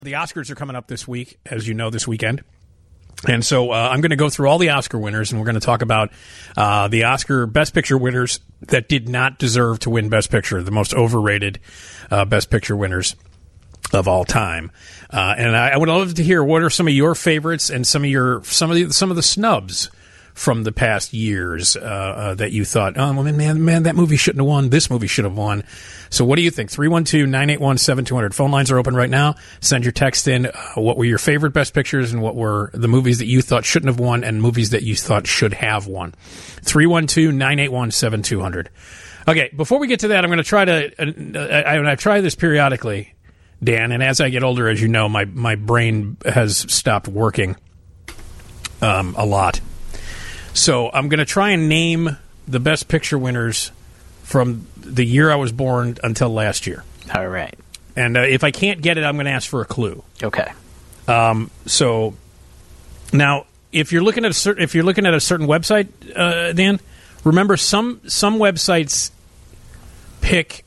The Oscars are coming up this week, as you know, this weekend. And so I'm going to go through all the Oscar winners, and we're going to talk about the Oscar Best Picture winners that did not deserve to win Best Picture, the most overrated Best Picture winners of all time. And I would love to hear what are some of your favorites and some of the snubs from the past years that you thought, oh, well, man, that movie shouldn't have won. This movie should have won. So what do you think? 312-981-7200. Phone lines are open right now. Send your text in. What were your favorite Best Pictures and what were the movies that you thought shouldn't have won and movies that you thought should have won? 312-981-7200. Okay, before we get to that, I'm going to try to I try this periodically, Dan, and as I get older, as you know, my brain has stopped working a lot. So I'm going to try and name the Best Picture winners from the year I was born until last year. All right. And if I can't get it, I'm going to ask for a clue. Okay. So now, if you're looking at a certain website, Dan, remember some websites pick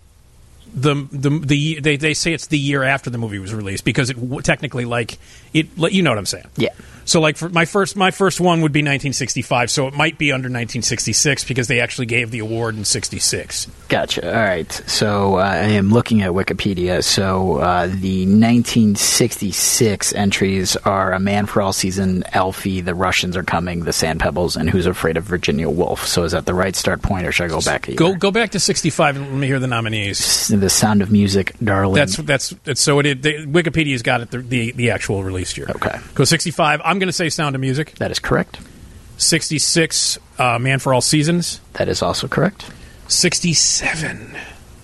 they say it's the year after the movie was released because it technically you know what I'm saying. Yeah. So like for my first one would be 1965, so it might be under 1966 because they actually gave the award in 66. Gotcha. All right. So I am looking at Wikipedia. So the 1966 entries are A Man for All Season, Alfie, The Russians Are Coming, The Sand Pebbles, and Who's Afraid of Virginia Woolf. So is that the right start point, or should I go back a year? Go back to 65 and let me hear the nominees. The Sound of Music, Darling. That's so it. Wikipedia's got it the actual release year. Okay. Go 65. I'm going to say Sound of Music. That is correct. 66, Man for All Seasons. That is also correct. 67.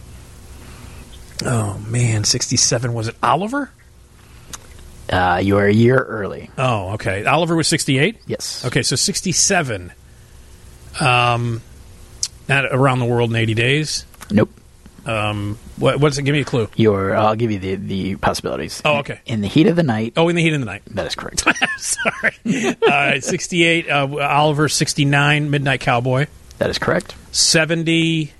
Oh, man, 67. Was it Oliver? You are a year early. Oh, okay. Oliver was 68? Yes. Okay, so 67. Not Around the World in 80 Days? Nope. What's it? Give me a clue. I'll give you the possibilities. Oh, okay. In the Heat of the Night. Oh, In the Heat of the Night. That is correct. Sorry. 68, Oliver. 69, Midnight Cowboy. That is correct. 70.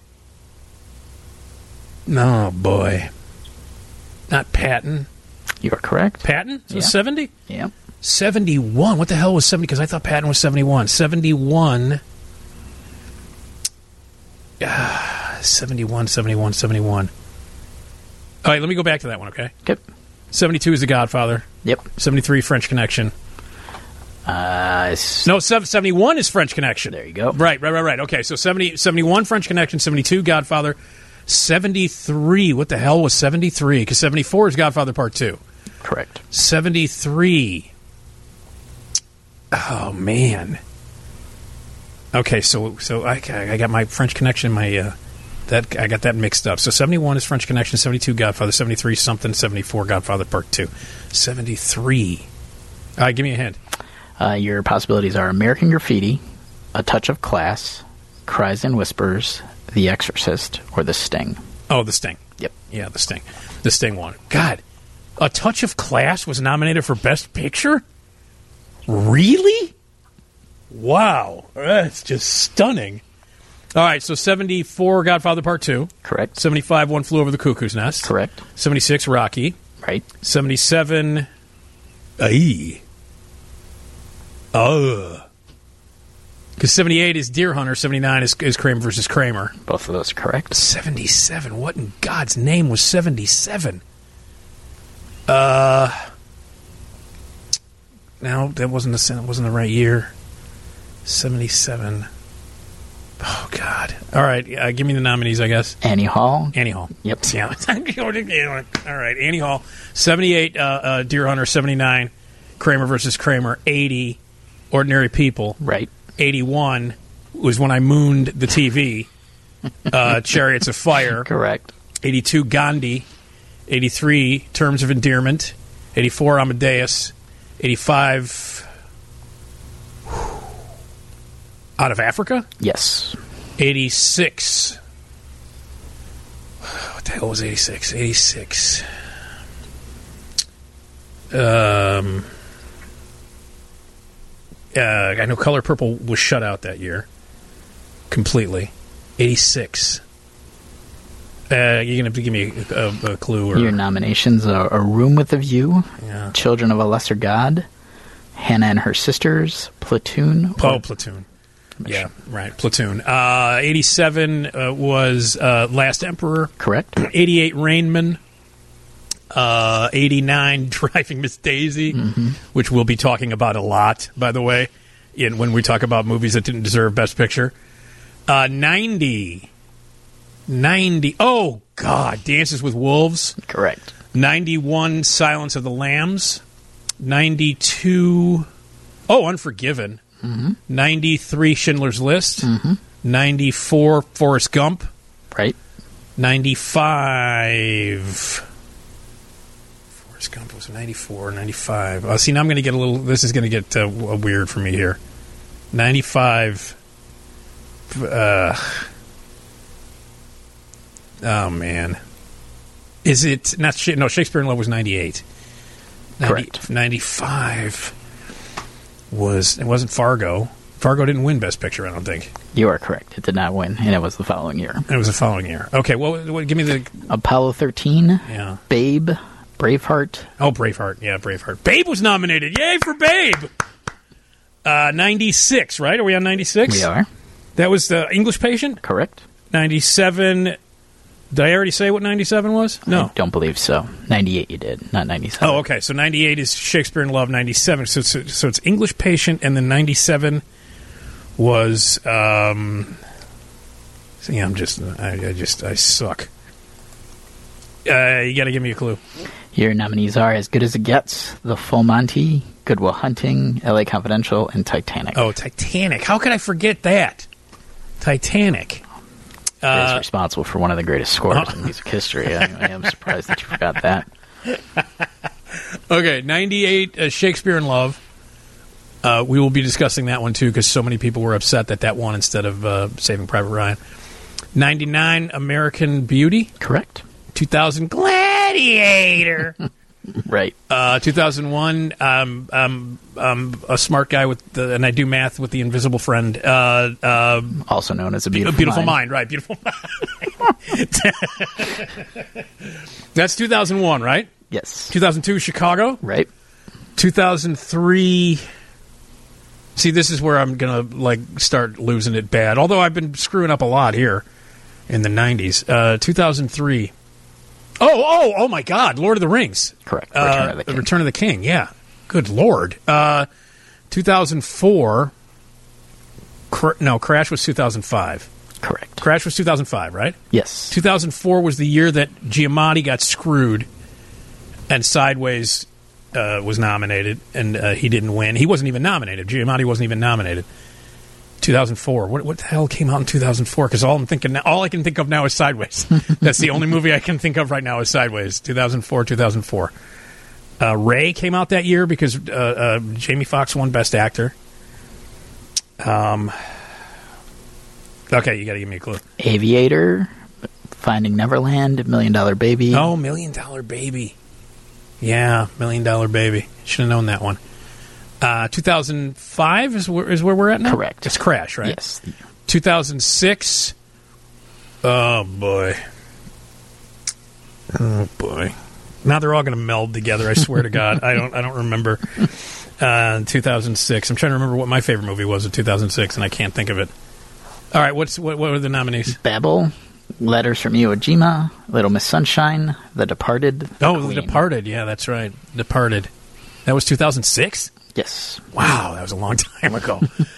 Oh, boy. Not Patton. You are correct. Patton? So yeah. 70? Yeah. 71. What the hell was 70? Because I thought Patton was 71. 71. 71. All right, let me go back to that one, okay? Yep. 72 is The Godfather. Yep. 73, French Connection. No, 71 is French Connection. There you go. Right. Okay, so 71, French Connection. 72, Godfather. 73, what the hell was 73? Because 74 is Godfather Part 2. Correct. 73. Oh, man. Okay, so I got my French Connection, I got that mixed up. So 71 is French Connection, 72 Godfather, 73 something, 74 Godfather Part 2. 73. All right, give me a hint. Your possibilities are American Graffiti, A Touch of Class, Cries and Whispers, The Exorcist, or The Sting. Oh, The Sting. Yep. Yeah, The Sting. The Sting won. God, A Touch of Class was nominated for Best Picture? Really? Wow. That's just stunning. All right, so 74, Godfather Part 2. Correct. 75, One Flew Over the Cuckoo's Nest. Correct. 76, Rocky. Right. 77, because 78 is Deer Hunter, 79 is Kramer versus Kramer. Both of those are correct. 77, what in God's name was 77? No, that wasn't the right year. 77. Oh, God. All right, give me the nominees, I guess. Annie Hall. Annie Hall. Yep. Yeah. All right, Annie Hall. 78, Deer Hunter. 79, Kramer versus Kramer. 80, Ordinary People. Right. 81 was when I mooned the TV. Chariots of Fire. Correct. 82, Gandhi. 83, Terms of Endearment. 84, Amadeus. 85, Out of Africa? Yes. 86. What the hell was 86? 86. I know Color Purple was shut out that year. Completely. 86. You're going to have to give me a clue. Or, Your nominations are A Room with a View, Yeah. Children of a Lesser God, Hannah and Her Sisters, Platoon. Platoon. Yeah, right. Platoon. 87 was Last Emperor. Correct. 88 Rainman. 89 Driving Miss Daisy, which we'll be talking about a lot, by the way, when we talk about movies that didn't deserve Best Picture. 90. Oh, God. Dances with Wolves. Correct. 91 Silence of the Lambs. 92. Oh, Unforgiven. 93 Schindler's List. 94 Forrest Gump. Right. 95. Forrest Gump was 94, 95. See, now I'm going to get a little. This is going to get weird for me here. 95. Oh, man. Is it not? No, Shakespeare in Love was 98. Correct. 95 was. It wasn't Fargo. Fargo didn't win Best Picture, I don't think. You are correct. It did not win, and it was the following year. It was the following year. Okay, well, give me the... Apollo 13, Yeah. Babe, Braveheart. Oh, Braveheart. Yeah, Braveheart. Babe was nominated. Yay for Babe! 96, right? Are we on 96? We are. That was the English Patient? Correct. 97... Did I already say what 97 was? No. I don't believe so. 98 you did, not 97. Oh, okay. So 98 is Shakespeare in Love. 97. So it's English Patient, and then 97 was. See, I suck. You got to give me a clue. Your nominees are As Good as It Gets, The Full Monty, Good Will Hunting, L.A. Confidential, and Titanic. Oh, Titanic. How could I forget that? Titanic. It is responsible for one of the greatest scores in music history. I am surprised that you forgot that. Okay, 98, Shakespeare in Love. We will be discussing that one, too, because so many people were upset that won instead of Saving Private Ryan. 99, American Beauty. Correct. 2000, Gladiator. Right. 2001, I'm a smart guy and I do math with the invisible friend. Also known as A Beautiful Mind. Right, Beautiful Mind. That's 2001, right? Yes. 2002, Chicago. Right. 2003. See, this is where I'm gonna start losing it bad. Although I've been screwing up a lot here in the 90s. 2003. Oh my God! Lord of the Rings. Correct. Return of the King. Return of the King. Yeah. Good Lord. 2004. Crash was 2005. Correct. Crash was 2005, right? Yes. 2004 was the year that Giamatti got screwed, and Sideways was nominated, and he didn't win. He wasn't even nominated. Giamatti wasn't even nominated. 2004. What the hell came out in 2004? Because all I can think of now is Sideways. That's the only movie I can think of right now is Sideways. 2004. Ray came out that year because Jamie Foxx won Best Actor. Okay, you got to give me a clue. Aviator, Finding Neverland, $1 Million Baby. Oh, $1 Million Baby. Yeah, $1 Million Baby. Should have known that one. 2005 is where we're at now? Correct. It's Crash, right? Yes. 2006. Oh, boy. Now they're all going to meld together, I swear to God. I don't remember 2006. I'm trying to remember what my favorite movie was in 2006, and I can't think of it. All right, what were the nominees? Babel, Letters from Iwo Jima, Little Miss Sunshine, The Departed. The Departed. Yeah, that's right. Departed. That was 2006? Yes. Wow, that was a long time ago.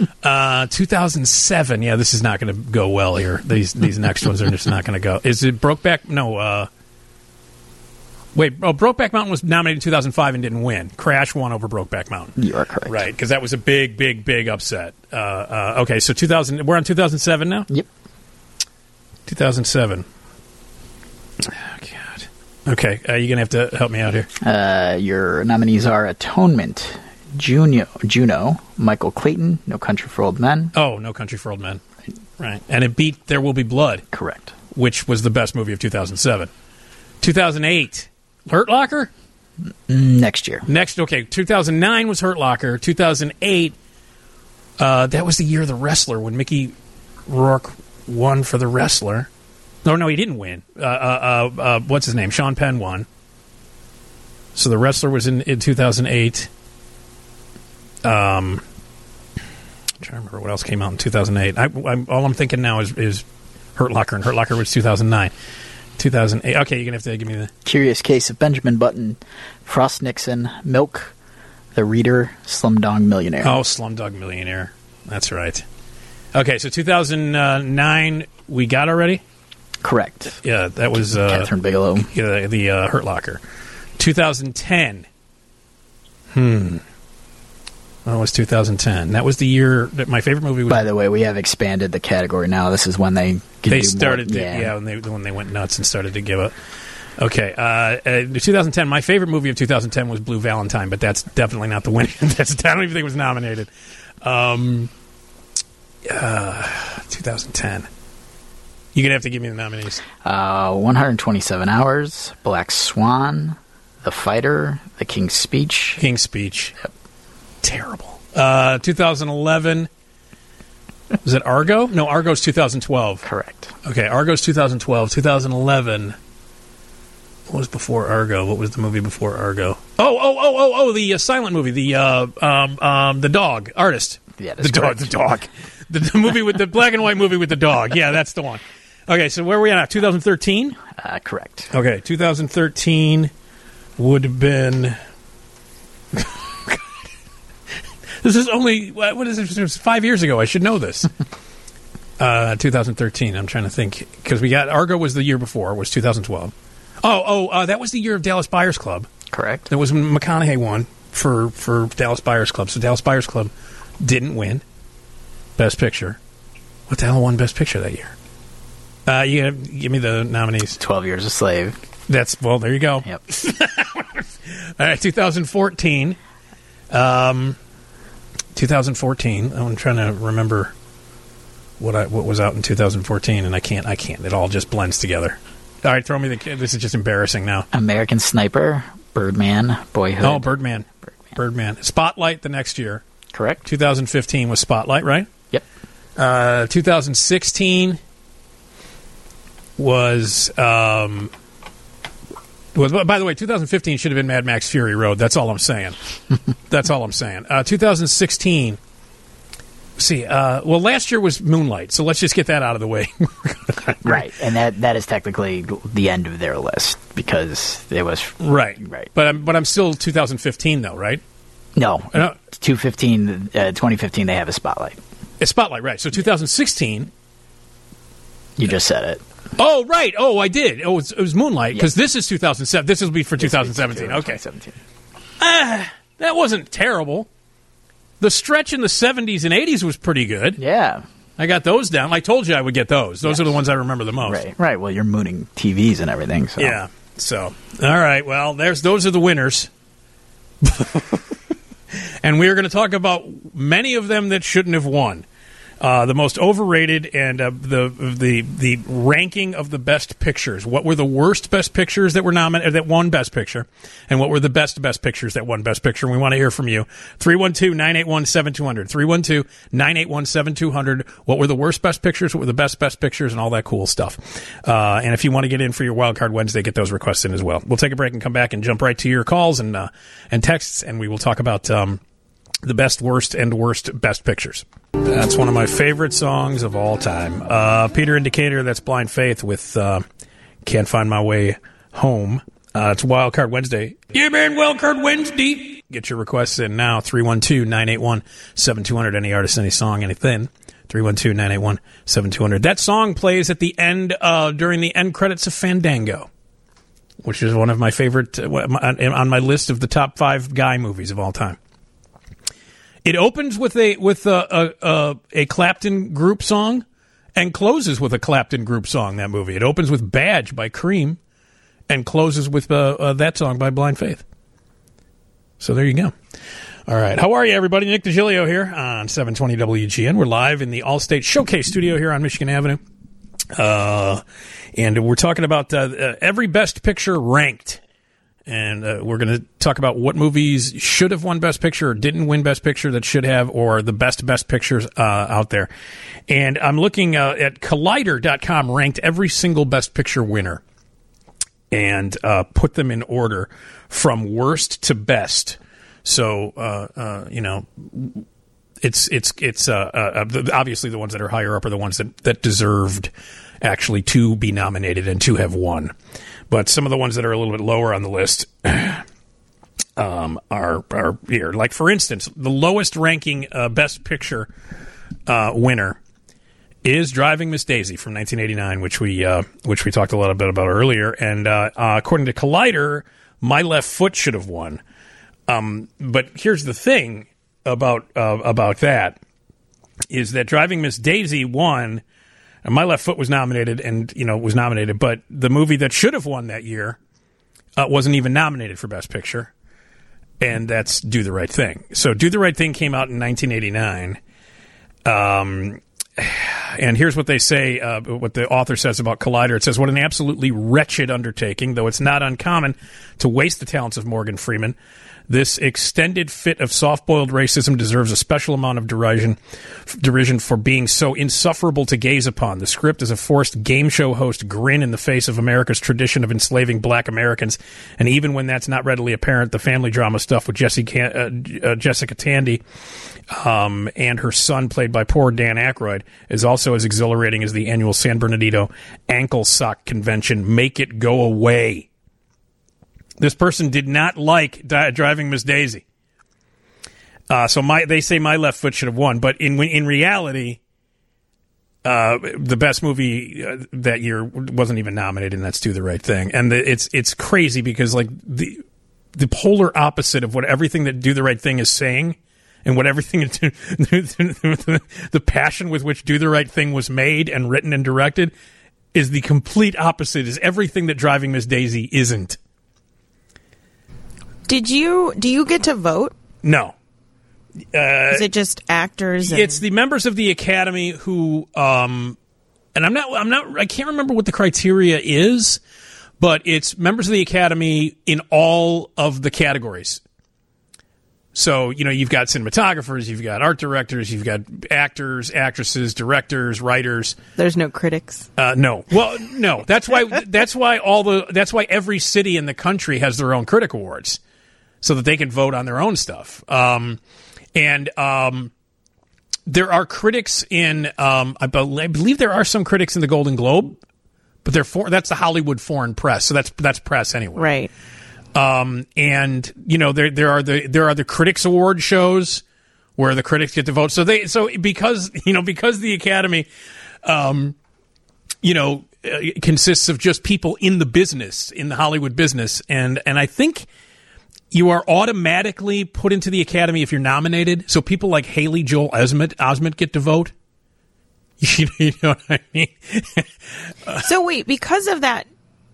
2007. Yeah, this is not going to go well here. These next ones are just not going to go. Is it Brokeback? No. Brokeback Mountain was nominated in 2005 and didn't win. Crash won over Brokeback Mountain. You are correct. Right, because that was a big, big, big upset. Okay, so 2000. We're on 2007 now? Yep. 2007. Oh, God. Okay, you're going to have to help me out here. Your nominees are Atonement, Juno, Michael Clayton, No Country for Old Men. Oh, No Country for Old Men. Right. And it beat There Will Be Blood. Correct. Which was the best movie of 2007. 2008, Hurt Locker? Next year. Okay. 2009 was Hurt Locker. 2008, that was the year of The Wrestler, when Mickey Rourke won for The Wrestler. No, he didn't win. What's his name? Sean Penn won. So The Wrestler was in 2008. I'm trying to remember what else came out in 2008. All I'm thinking now is Hurt Locker, and Hurt Locker was 2009. 2008. Okay, you're going to have to give me the... Curious Case of Benjamin Button, Frost Nixon, Milk, The Reader, Slumdog Millionaire. Oh, Slumdog Millionaire. That's right. Okay, so 2009 we got already? Correct. Yeah, that was... Catherine Bigelow. Yeah, the Hurt Locker. 2010. Well, it was 2010. That was the year that my favorite movie was... By the way, we have expanded the category now. This is when they started when they went nuts and started to give up. Okay, 2010. My favorite movie of 2010 was Blue Valentine, but that's definitely not the winner. I don't even think it was nominated. 2010. You're gonna have to give me the nominees. 127 Hours, Black Swan, The Fighter, The King's Speech. King's Speech. Yep. Terrible. 2011. Was it Argo? No, Argo's 2012. Correct. Okay, Argo's 2012. 2011. What was before Argo? What was the movie before Argo? Oh! The silent movie. The dog artist. Yeah, that's correct. The dog. The movie with the black and white movie with the dog. Yeah, that's the one. Okay, so where are we at now? 2013. Correct. Okay, 2013 would have been. This is only, what is it? It was 5 years ago. I should know this. 2013. I'm trying to think. Because we got, Argo was the year before, was 2012. That was the year of Dallas Buyers Club. Correct. That was when McConaughey won for Dallas Buyers Club. So Dallas Buyers Club didn't win Best Picture. What the hell won Best Picture that year? You gotta give me the nominees. 12 Years a Slave. Well, there you go. Yep. All right, 2014. 2014. I'm trying to remember what was out in 2014, and I can't. It all just blends together. All right, throw me this is just embarrassing now. American Sniper, Birdman, Boyhood. Oh, Birdman. Spotlight the next year. Correct. 2015 was Spotlight, right? Yep. 2016 was... by the way, 2015 should have been Mad Max Fury Road. That's all I'm saying. 2016. See, last year was Moonlight, so let's just get that out of the way. Right, and that is technically the end of their list because it was right. But I'm still 2015 though, right? No, 2015 they have a Spotlight. A Spotlight, right? So 2016. You just said it. Oh, right. Oh, I did. Oh, it was Moonlight, because this is 2007. This will be for 2017. Okay. 2017. That wasn't terrible. The stretch in the 70s and 80s was pretty good. Yeah. I got those down. I told you I would get those. Those are the ones I remember the most. Right. Well, you're mooning TVs and everything. So. Yeah. So, all right. Well, those are the winners. And we are going to talk about many of them that shouldn't have won. The most overrated and the ranking of the best pictures. What were the worst best pictures that were nominated that won Best Picture, and what were the best pictures that won Best Picture? And we want to hear from you. 312-981-7200. 312-981-7200. What were the worst Best Pictures? What were the best pictures, and all that cool stuff. And if you want to get in for your Wild Card Wednesday, get those requests in as well. We'll take a break and come back and jump right to your calls and texts, and we will talk about the best, worst, and worst Best Pictures. That's one of my favorite songs of all time. Peter Indicator, that's Blind Faith with Can't Find My Way Home. It's Wild Card Wednesday. Yeah, man, Wild Card Wednesday. Get your requests in now. 312-981-7200. Any artist, any song, anything. 312-981-7200. That song plays at the end, during the end credits of Fandango, which is one of my favorite, on my list of the top 5 guy movies of all time. It opens with a Clapton group song and closes with a Clapton group song, that movie. It opens with Badge by Cream and closes with that song by Blind Faith. So there you go. All right. How are you, everybody? Nick DiGilio here on 720 WGN. We're live in the Allstate Showcase studio here on Michigan Avenue. And we're talking about every Best Picture ranked. And we're going to talk about what movies should have won Best Picture or didn't win Best Picture that should have, or the best pictures out there. And I'm looking at Collider.com ranked every single Best Picture winner and put them in order from worst to best. So, it's obviously the ones that are higher up are the ones that deserved actually to be nominated and to have won. But some of the ones that are a little bit lower on the list are here. Like, for instance, the lowest ranking Best Picture winner is Driving Miss Daisy from 1989, which we talked a little bit about earlier. And according to Collider, My Left Foot should have won. But here's the thing about that is that Driving Miss Daisy won. And My Left Foot was nominated, but the movie that should have won that year wasn't even nominated for Best Picture, and that's Do the Right Thing. So Do the Right Thing came out in 1989, and here's what they say, what the author says about Collider. It says, what an absolutely wretched undertaking, though it's not uncommon to waste the talents of Morgan Freeman. This extended fit of soft-boiled racism deserves a special amount of derision for being so insufferable to gaze upon. The script is a forced game show host grin in the face of America's tradition of enslaving black Americans, and even when that's not readily apparent, the family drama stuff with Jessica Tandy and her son, played by poor Dan Aykroyd, is also as exhilarating as the annual San Bernardino ankle sock convention. Make it go away. This person did not like Driving Miss Daisy. So they say My Left Foot should have won. But in reality, the best movie that year wasn't even nominated, and that's Do the Right Thing. And it's crazy because, like, the polar opposite of what everything that Do the Right Thing is saying and what everything the passion with which Do the Right Thing was made and written and directed is the complete opposite, is everything that Driving Miss Daisy isn't. Do you get to vote? No. Is it just actors? It's the members of the Academy who, and I can't remember what the criteria is, but it's members of the Academy in all of the categories. So, you've got cinematographers, you've got art directors, you've got actors, actresses, directors, writers. There's no critics. No. Well, no. That's why every city in the country has their own critic awards, so that they can vote on their own stuff. And there are critics in, I believe there are some critics in the Golden Globe, but that's the Hollywood Foreign Press, so that's press anyway. Right. And there are the critics award shows where the critics get to vote. So because the Academy, consists of just people in the business, in the Hollywood business, and I think you are automatically put into the Academy if you're nominated. So people like Haley Joel Osment get to vote. You know what I mean? So wait, because of that,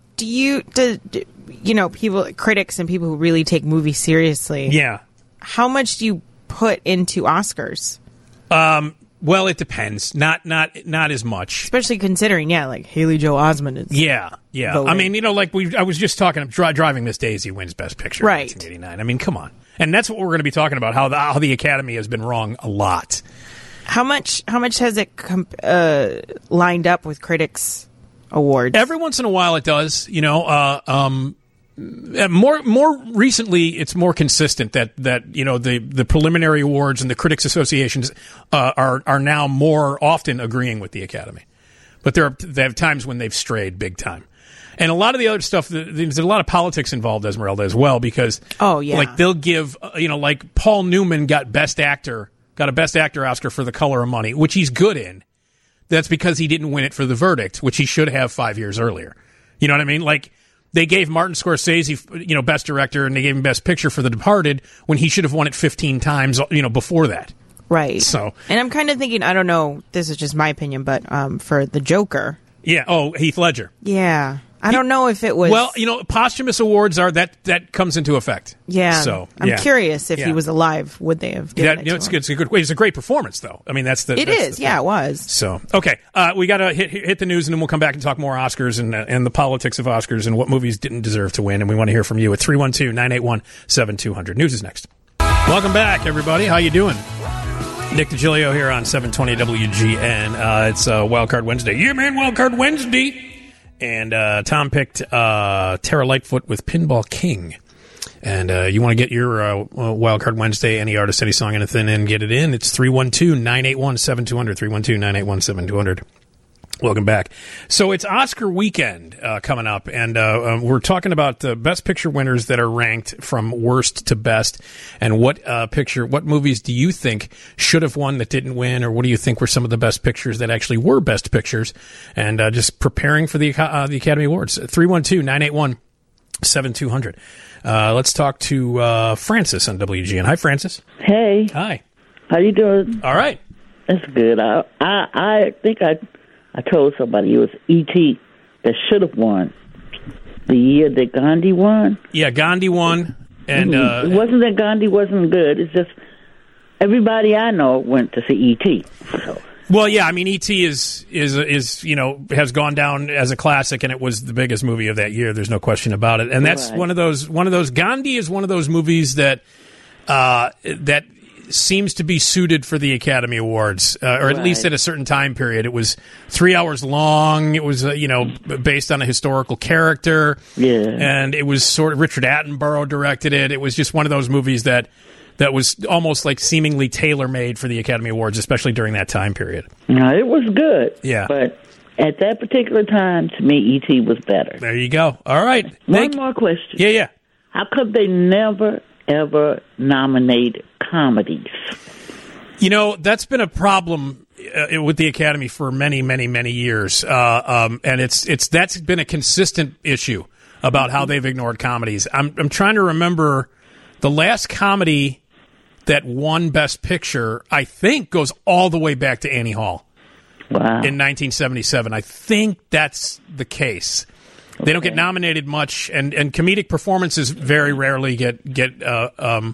critics and people who really take movies seriously? Yeah. How much do you put into Oscars? Well, it depends. Not as much. Especially considering, like Haley Joel Osment is. Yeah. Voting. I mean, I was just talking. Driving Miss Daisy wins Best Picture, right? In 1989. I mean, come on. And that's what we're going to be talking about. How the Academy has been wrong a lot. How much has it lined up with critics awards? Every once in a while, it does. More recently, it's more consistent that the preliminary awards and the critics associations are now more often agreeing with the Academy, but they have times when they've strayed big time, and a lot of the other stuff. There's a lot of politics involved, Esmeralda, as well, because like they'll give like Paul Newman got a Best Actor Oscar for The Color of Money, which he's good in. That's because he didn't win it for The Verdict, which he should have 5 years earlier. You know what I mean? Like, they gave Martin Scorsese, Best Director, and they gave him Best Picture for The Departed when he should have won it 15 times, before that. Right. So, and I'm kind of thinking, I don't know, this is just my opinion, but for The Joker. Yeah. Oh, Heath Ledger. Yeah. I don't know if it was. Well, posthumous awards are that comes into effect. Yeah. So I'm curious if Yeah. he was alive, would they have given it to it's him? good. It's a good. It's a great performance, though. I mean, that's the. It that's is. the Yeah, thing. it was. So okay, we got to hit the news, and then we'll come back and talk more Oscars and the politics of Oscars and what movies didn't deserve to win. And we want to hear from you at 312-981-7200. News is next. Welcome back, everybody. How you doing? Nick DiGilio here on 720 WGN. It's Wildcard Wednesday. Yeah, man, Wildcard Wednesday. And Tom picked Tara Lightfoot with Pinball King. And you want to get your Wildcard Wednesday, any artist, any song, anything, and get it in. It's 312-981-7200, 312-981-7200. Welcome back. So it's Oscar weekend coming up, and we're talking about the Best Picture winners that are ranked from worst to best, and what movies do you think should have won that didn't win, or what do you think were some of the best pictures that actually were best pictures, and just preparing for the Academy Awards. 312-981-7200. Let's talk to Francis on WGN. Hi, Francis. Hey. Hi. How you doing? All right. That's good. I think I told somebody it was E.T. that should have won the year that Gandhi won. Yeah, Gandhi won, and It wasn't that Gandhi wasn't good. It's just everybody I know went to see E.T. So. Well, yeah, I mean, E.T. is has gone down as a classic, and it was the biggest movie of that year. There's no question about it, and that's Right. one of those. Gandhi is one of those movies that seems to be suited for the Academy Awards, or at least at a certain time period. It was 3 hours long. It was based on a historical character, and it was sort of Richard Attenborough directed it. It was just one of those movies that was almost like seemingly tailor-made for the Academy Awards, especially during that time period. No, it was good. Yeah. But at that particular time, to me, E.T. was better. There you go. All right. One more question. Yeah. How come they never, ever nominate comedies? That's been a problem with the Academy for many, many, many years, and that's been a consistent issue about how they've ignored comedies. I'm trying to remember the last comedy that won Best Picture. I think goes all the way back to Annie Hall. Wow. In 1977. I think that's the case. They don't get nominated much, and comedic performances very rarely get an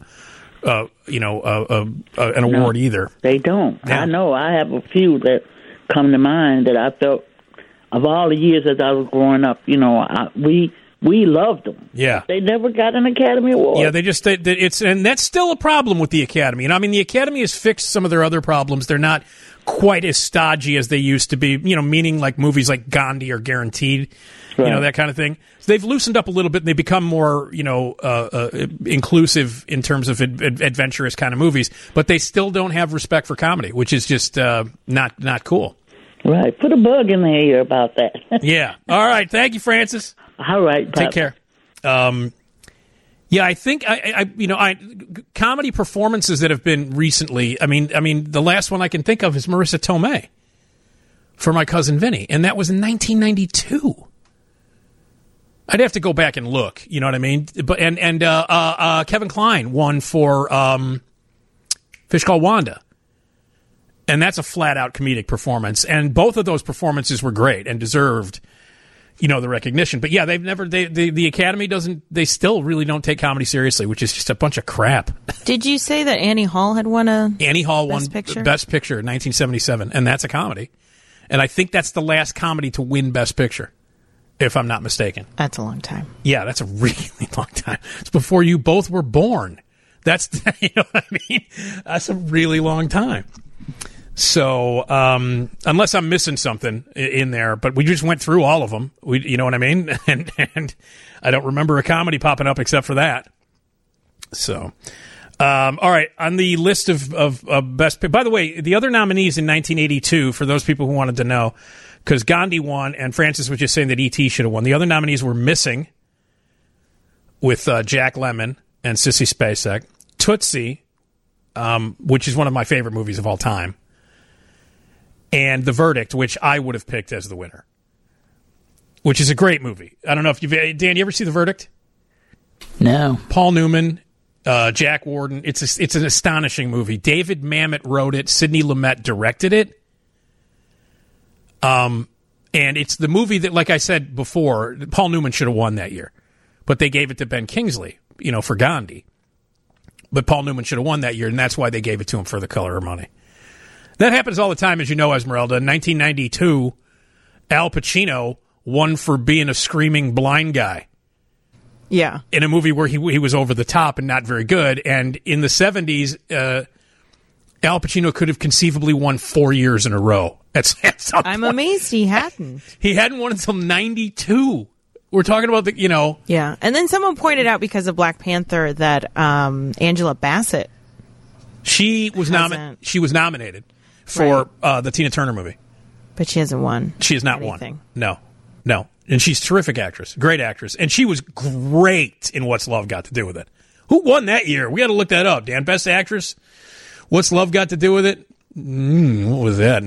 award either. They don't. Yeah. I know. I have a few that come to mind that I felt of all the years as I was growing up. We loved them. Yeah. They never got an Academy Award. Yeah, and that's still a problem with the Academy. And I mean, the Academy has fixed some of their other problems. They're not quite as stodgy as they used to be. Meaning like movies like Gandhi are guaranteed. Right. That kind of thing. So they've loosened up a little bit, and they've become more, inclusive in terms of adventurous kind of movies. But they still don't have respect for comedy, which is just not cool. Right. Put a bug in the air about that. Yeah. All right. Thank you, Francis. All right. Take care. I think comedy performances that have been recently. I mean, the last one I can think of is Marissa Tomei for My Cousin Vinny, and that was in 1992. I'd have to go back and look. You know what I mean? But and Kevin Kline won for Fish Called Wanda, and that's a flat out comedic performance. And both of those performances were great and deserved, the recognition. But yeah, the Academy doesn't. They still really don't take comedy seriously, which is just a bunch of crap. Did you say that Annie Hall had won Annie Hall won Best Picture? Best Picture in 1977, and that's a comedy. And I think that's the last comedy to win Best Picture, if I'm not mistaken. That's a long time. Yeah, that's a really long time. It's before you both were born. That's, you know what I mean? That's a really long time. So, unless I'm missing something in there, but we just went through all of them. You know what I mean? And I don't remember a comedy popping up except for that. So, all right. On the list of best, by the way, the other nominees in 1982, for those people who wanted to know, because Gandhi won, and Francis was just saying that E.T. should have won. The other nominees were Missing with Jack Lemmon and Sissy Spacek, Tootsie, which is one of my favorite movies of all time, and The Verdict, which I would have picked as the winner, which is a great movie. I don't know if Dan, you ever see The Verdict? No. Paul Newman, Jack Warden. It's an astonishing movie. David Mamet wrote it. Sidney Lumet directed it. And And it's the movie that, like I said before, Paul Newman should have won that year. But they gave it to Ben Kingsley, for Gandhi. But Paul Newman should have won that year, and that's why they gave it to him for The Color of Money. That happens all the time, as you know, Esmeralda. In 1992, Al Pacino won for being a screaming blind guy. Yeah. In a movie where he was over the top and not very good. And in the 70s, Al Pacino could have conceivably won 4 years in a row. I'm amazed he hadn't. He hadn't won until 92. We're talking about Yeah. And then someone pointed out because of Black Panther that Angela Bassett. She was nominated for the Tina Turner movie. But she hasn't won. She has not won. No. And she's a terrific actress. Great actress. And she was great in What's Love Got to Do with It. Who won that year? We got to look that up. Dan, Best Actress? What's Love Got to Do with It? What was that?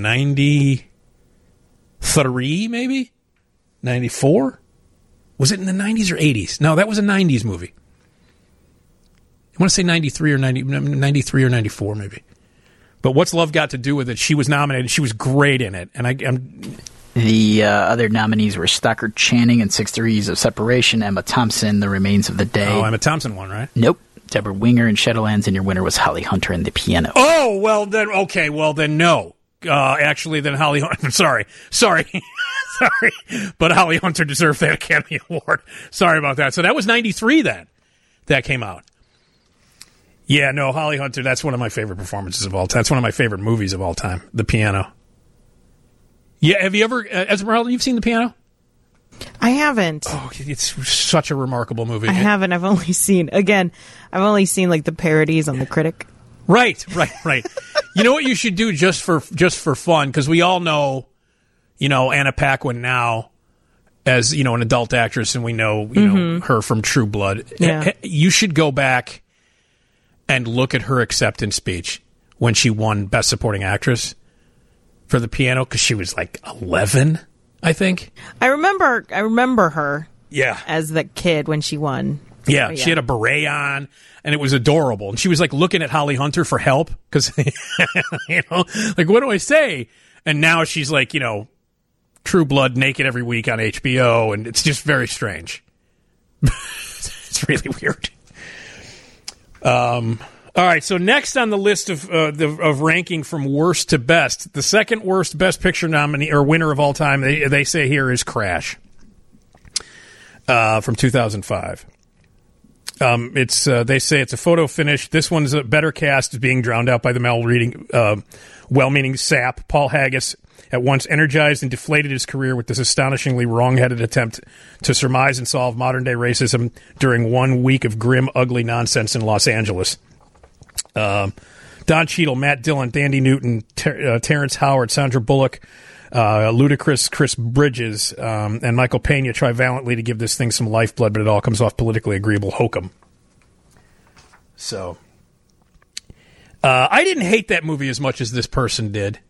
93, maybe? 94? Was it in the 90s or 80s? No, that was a 90s movie. I want to say 93 or 94, maybe. But What's Love Got to Do with It? She was nominated. She was great in it. And The other nominees were Stockard Channing in 6 Degrees of Separation, Emma Thompson, The Remains of the Day. Oh, Emma Thompson won, right? Nope. Deborah Winger in Shadowlands, and your winner was Holly Hunter in The Piano. Oh, well then, okay, well then no. Actually, then Holly Hunter, sorry. But Holly Hunter deserved that Academy Award. Sorry about that. So that was 93 then. That came out. Yeah, no, Holly Hunter, that's one of my favorite performances of all time. That's one of my favorite movies of all time, The Piano. Yeah, have you ever, Esmeralda, you've seen The Piano? I haven't. Oh, it's such a remarkable movie. I haven't. I've only seen like the parodies on The Critic. Right. You know what you should do just for fun, because we all know, Anna Paquin now as, an adult actress, and we know, her from True Blood. Yeah. You should go back and look at her acceptance speech when she won Best Supporting Actress for The Piano, because she was like 11, I think. I remember her. Yeah. As the kid when she won. Yeah, she had a beret on, and it was adorable. And she was like looking at Holly Hunter for help because, like, what do I say? And now she's like, True Blood naked every week on HBO, and it's just very strange. It's really weird. All right, so next on the list of ranking from worst to best, the second worst Best Picture nominee or winner of all time, they say here is Crash from 2005. They say it's a photo finish. This one's a better cast, is being drowned out by the well-meaning sap. Paul Haggis at once energized and deflated his career with this astonishingly wrong-headed attempt to surmise and solve modern-day racism during 1 week of grim, ugly nonsense in Los Angeles. Don Cheadle, Matt Dillon, Thandie Newton, Terrence Howard, Sandra Bullock, Ludacris, Chris Bridges, and Michael Pena try valiantly to give this thing some lifeblood, but it all comes off politically agreeable hokum. So, I didn't hate that movie as much as this person did.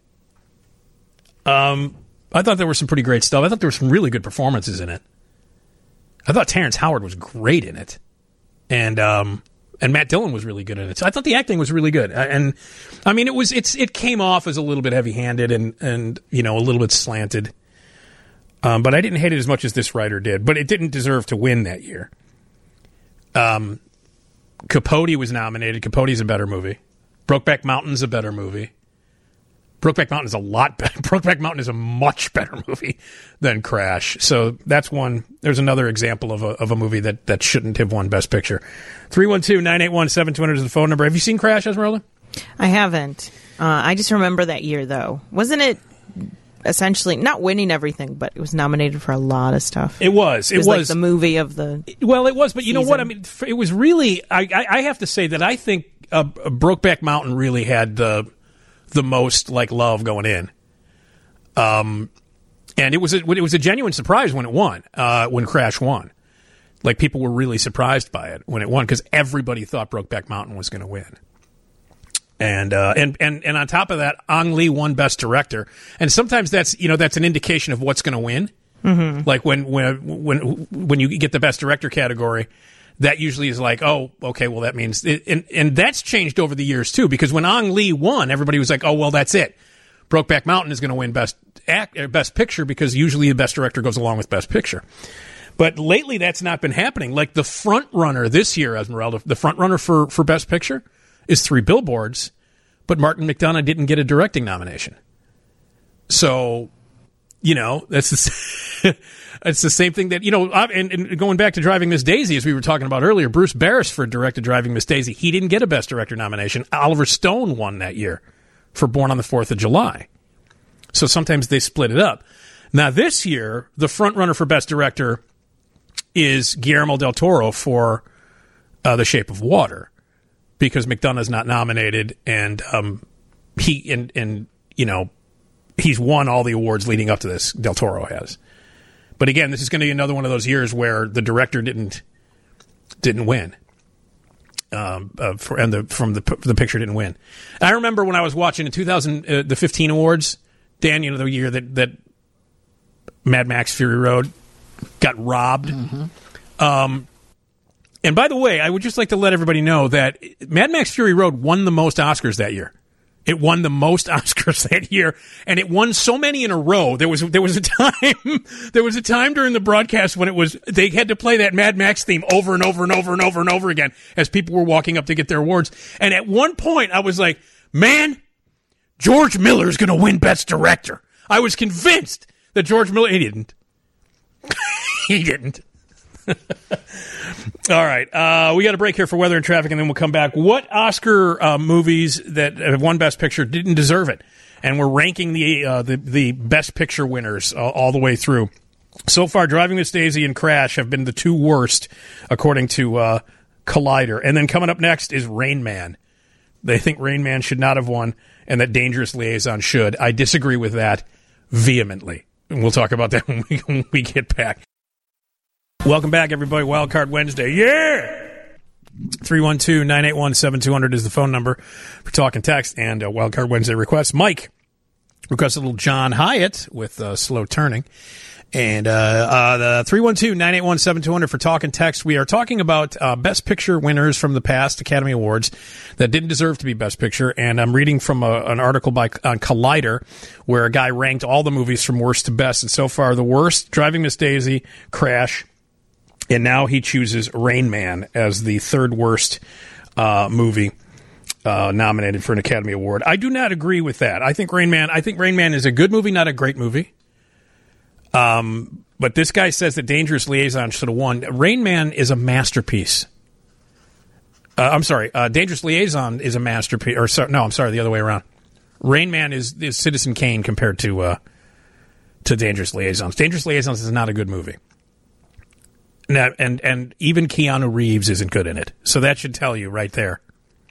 I thought there was some pretty great stuff. I thought there were some really good performances in it. I thought Terrence Howard was great in it. And Matt Dillon was really good in it. So I thought the acting was really good. And I mean, it came off as a little bit heavy-handed and a little bit slanted. But I didn't hate it as much as this writer did. But it didn't deserve to win that year. Capote was nominated. Capote's a better movie. Brokeback Mountain's a better movie. Brokeback Mountain is a lot better. Brokeback Mountain is a much better movie than Crash. So that's one. There's another example of a movie that shouldn't have won Best Picture. 312-981-7200 is the phone number. Have you seen Crash, Esmeralda? I haven't. I just remember that year, though. Wasn't it essentially not winning everything, but it was nominated for a lot of stuff? It was. It was like the movie of the. Well, it was, but you season. know what? I mean, it was really. I have to say that I think Brokeback Mountain really had the most like love going in, and it was a genuine surprise when it won. When Crash won, like people were really surprised by it when it won because everybody thought Brokeback Mountain was going to win. And on top of that, Ang Lee won Best Director, and sometimes that's an indication of what's going to win. Mm-hmm. Like when you get the Best Director category. That usually is like, oh, okay, well, that means... And that's changed over the years, too, because when Ang Lee won, everybody was like, oh, well, that's it. Brokeback Mountain is going to win Best Picture because usually the Best Director goes along with Best Picture. But lately, that's not been happening. Like the front runner this year, Esmeralda, the front runner for Best Picture is Three Billboards, but Martin McDonagh didn't get a directing nomination. So, that's it's the same thing that, and going back to Driving Miss Daisy, as we were talking about earlier, Bruce Beresford directed Driving Miss Daisy. He didn't get a Best Director nomination. Oliver Stone won that year for Born on the 4th of July. So sometimes they split it up. Now, this year, the front runner for Best Director is Guillermo del Toro for The Shape of Water, because McDonagh's not nominated, and he's won all the awards leading up to this. Del Toro has, but again, this is going to be another one of those years where the director didn't win, the picture didn't win. I remember when I was watching in 2015 awards, Dan, the year that Mad Max Fury Road got robbed. Mm-hmm. And by the way, I would just like to let everybody know that Mad Max Fury Road won the most Oscars that year. It won the most Oscars that year, and it won so many in a row. There was a time during the broadcast when they had to play that Mad Max theme over and over and over and over and over again as people were walking up to get their awards. And at one point, I was like, man, George Miller's going to win Best Director. I was convinced that George Miller... He didn't. He didn't. All right. We got a break here for weather and traffic, and then we'll come back. What Oscar movies that have won Best Picture didn't deserve it? And we're ranking the Best Picture winners all the way through. So far, Driving Miss Daisy and Crash have been the two worst, according to Collider. And then coming up next is Rain Man. They think Rain Man should not have won, and that Dangerous Liaison should. I disagree with that vehemently. And we'll talk about that when we get back. Welcome back, everybody. Wildcard Wednesday. Yeah! 312-981-7200 is the phone number for talk and text and Wildcard Wednesday requests. Mike requests a little John Hyatt with Slow Turning. And the 312-981-7200 for talk and text. We are talking about Best Picture winners from the past Academy Awards that didn't deserve to be Best Picture. And I'm reading from an article on Collider where a guy ranked all the movies from worst to best. And so far, the worst, Driving Miss Daisy, Crash, and now he chooses Rain Man as the third worst movie nominated for an Academy Award. I do not agree with that. I think Rain Man is a good movie, not a great movie. But this guy says that Dangerous Liaison should have won. Rain Man is a masterpiece. I'm sorry. Dangerous Liaison is a masterpiece. The other way around. Rain Man is Citizen Kane compared to Dangerous Liaisons. Dangerous Liaisons is not a good movie. And even Keanu Reeves isn't good in it. So that should tell you right there.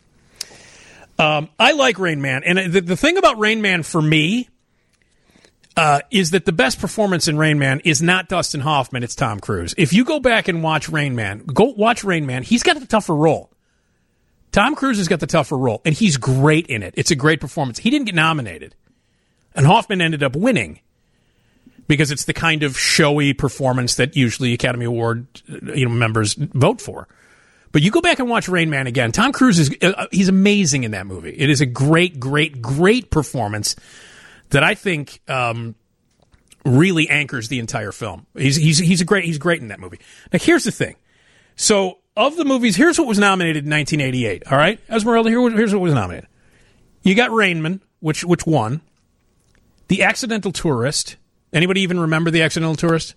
I like Rain Man. And the thing about Rain Man for me is that the best performance in Rain Man is not Dustin Hoffman, it's Tom Cruise. If you go back and watch Rain Man, he's got the tougher role. Tom Cruise has got the tougher role, and he's great in it. It's a great performance. He didn't get nominated. And Hoffman ended up winning because it's the kind of showy performance that usually Academy Award members vote for. But you go back and watch Rain Man again. Tom Cruise he's amazing in that movie. It is a great, great, great performance that I think really anchors the entire film. He's great in that movie. Now here's the thing. So of the movies, here's what was nominated in 1988. All right, Esmeralda, here's what was nominated. You got Rain Man, which won. The Accidental Tourist. Anybody even remember The Accidental Tourist?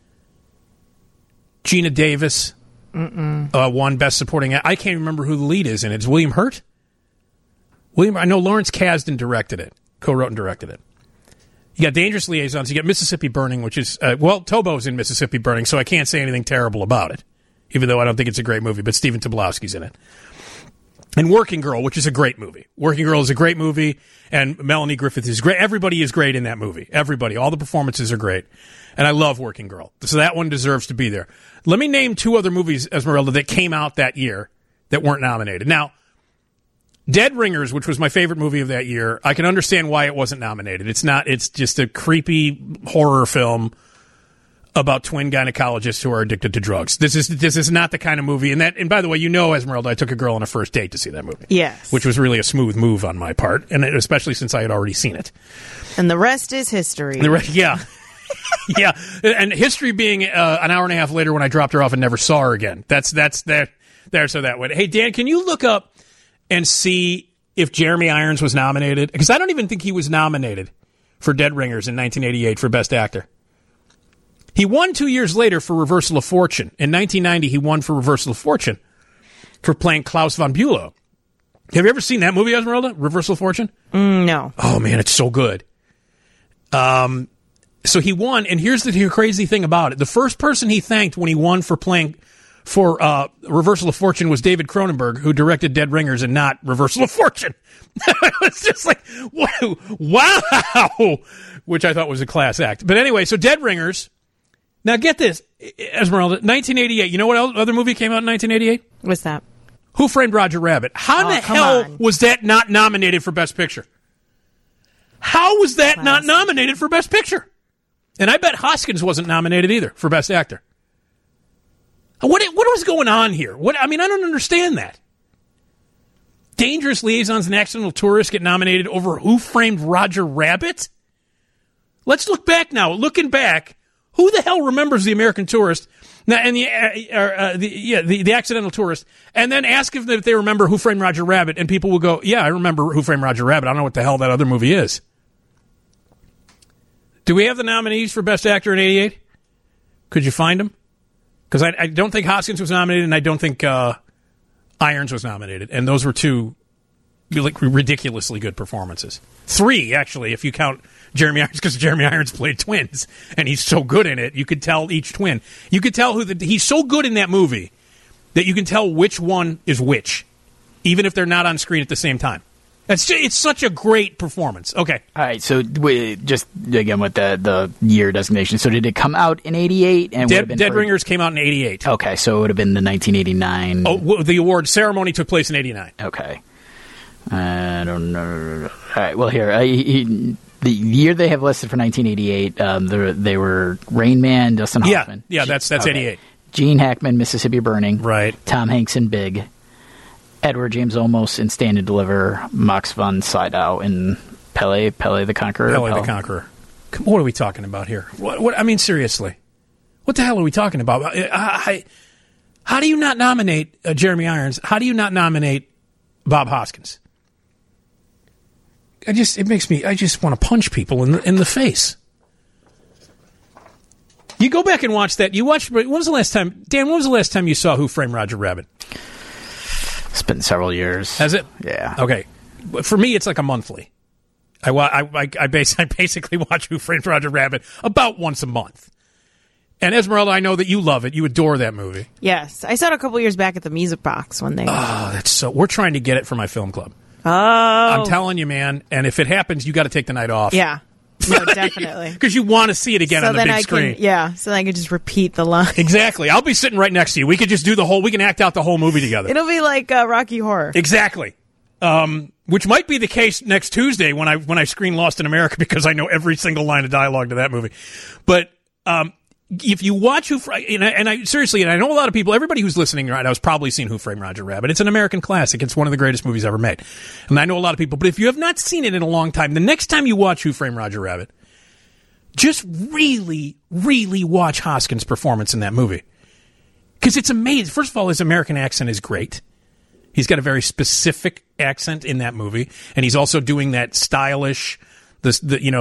Gina Davis won Best Supporting. I can't remember who the lead is in it. It's William Hurt. I know Lawrence Kasdan directed it. Co-wrote and directed it. You got Dangerous Liaisons. You got Mississippi Burning, which is, Tobo's in Mississippi Burning, so I can't say anything terrible about it, even though I don't think it's a great movie, but Stephen Tobolowsky's in it. And Working Girl, which is a great movie. Working Girl is a great movie, and Melanie Griffith is great. Everybody is great in that movie. Everybody. All the performances are great. And I love Working Girl. So that one deserves to be there. Let me name two other movies, Esmeralda, that came out that year that weren't nominated. Now, Dead Ringers, which was my favorite movie of that year, I can understand why it wasn't nominated. It's just a creepy horror film about twin gynecologists who are addicted to drugs. This is not the kind of movie. And by the way, Esmeralda, I took a girl on a first date to see that movie. Yes. Which was really a smooth move on my part, and especially since I had already seen it. And the rest is history. Yeah. Yeah. And history being an hour and a half later when I dropped her off and never saw her again. That's there, so that went. Hey, Dan, can you look up and see if Jeremy Irons was nominated? Because I don't even think he was nominated for Dead Ringers in 1988 for Best Actor. He won 2 years later for Reversal of Fortune. In 1990, he won for Reversal of Fortune for playing Klaus von Bülow. Have you ever seen that movie, Esmeralda? Reversal of Fortune? No. Oh, man, it's so good. So he won, and here's the crazy thing about it. The first person he thanked when he won for playing for Reversal of Fortune was David Cronenberg, who directed Dead Ringers and not Reversal of Fortune. It's just like, wow! Which I thought was a class act. But anyway, so Dead Ringers. Now get this, Esmeralda, 1988. You know what other movie came out in 1988? What's that? Who Framed Roger Rabbit? How the hell was that not nominated for Best Picture? How was that not nominated for Best Picture? And I bet Hoskins wasn't nominated either for Best Actor. What was going on here? I don't understand that. Dangerous Liaisons and Accidental Tourists get nominated over Who Framed Roger Rabbit? Let's look back now. Looking back, who the hell remembers The American Tourist and the Accidental Tourist, and then ask if they remember Who Framed Roger Rabbit, and people will go, yeah, I remember Who Framed Roger Rabbit. I don't know what the hell that other movie is. Do we have the nominees for Best Actor in 88? Could you find them? Because I don't think Hoskins was nominated, and I don't think Irons was nominated. And those were two ridiculously good performances. 3, actually, if you count Jeremy Irons, because Jeremy Irons played twins, and he's so good in it. You could tell each twin. You could tell he's so good in that movie that you can tell which one is which, even if they're not on screen at the same time. It's such a great performance. Okay. All right, so just again with the year designation. So did it come out in 88? And Dead Ringers came out in 88. Okay, so it would have been the 1989. Oh, the award ceremony took place in 89. Okay. I don't know. All right, well, here. The year they have listed for 1988, they were Rain Man, Dustin Hoffman. Yeah, that's 88. Gene Hackman, Mississippi Burning. Right. Tom Hanks in Big. Edward James Olmos in Stand and Deliver. Max von Sydow in Pele the Conqueror. Pele the Conqueror. What are we talking about here? What? I mean, seriously. What the hell are we talking about? How do you not nominate Jeremy Irons? How do you not nominate Bob Hoskins? I just want to punch people in the face. You go back and watch that. When was the last time, Dan, when was the last time you saw Who Framed Roger Rabbit? It's been several years. Has it? Yeah. Okay. For me, it's like a monthly. I basically watch Who Framed Roger Rabbit about once a month. And Esmeralda, I know that you love it. You adore that movie. Yes. I saw it a couple years back at the Music Box when they... Oh, we're trying to get it for my film club. Oh. I'm telling you, man. And if it happens, you got to take the night off. Yeah. No, definitely. Because you want to see it again on the big screen. So then I can just repeat the line. Exactly. I'll be sitting right next to you. We could just we can act out the whole movie together. It'll be like Rocky Horror. Exactly. Which might be the case next Tuesday when I screen Lost in America, because I know every single line of dialogue to that movie. But if you watch seriously, and I know a lot of people, everybody who's listening right now has probably seen Who Framed Roger Rabbit. It's an American classic. It's one of the greatest movies ever made. And I know a lot of people, but if you have not seen it in a long time, the next time you watch Who Framed Roger Rabbit, just really, really watch Hoskins' performance in that movie. Because it's amazing. First of all, his American accent is great. He's got a very specific accent in that movie. And he's also doing that stylish, the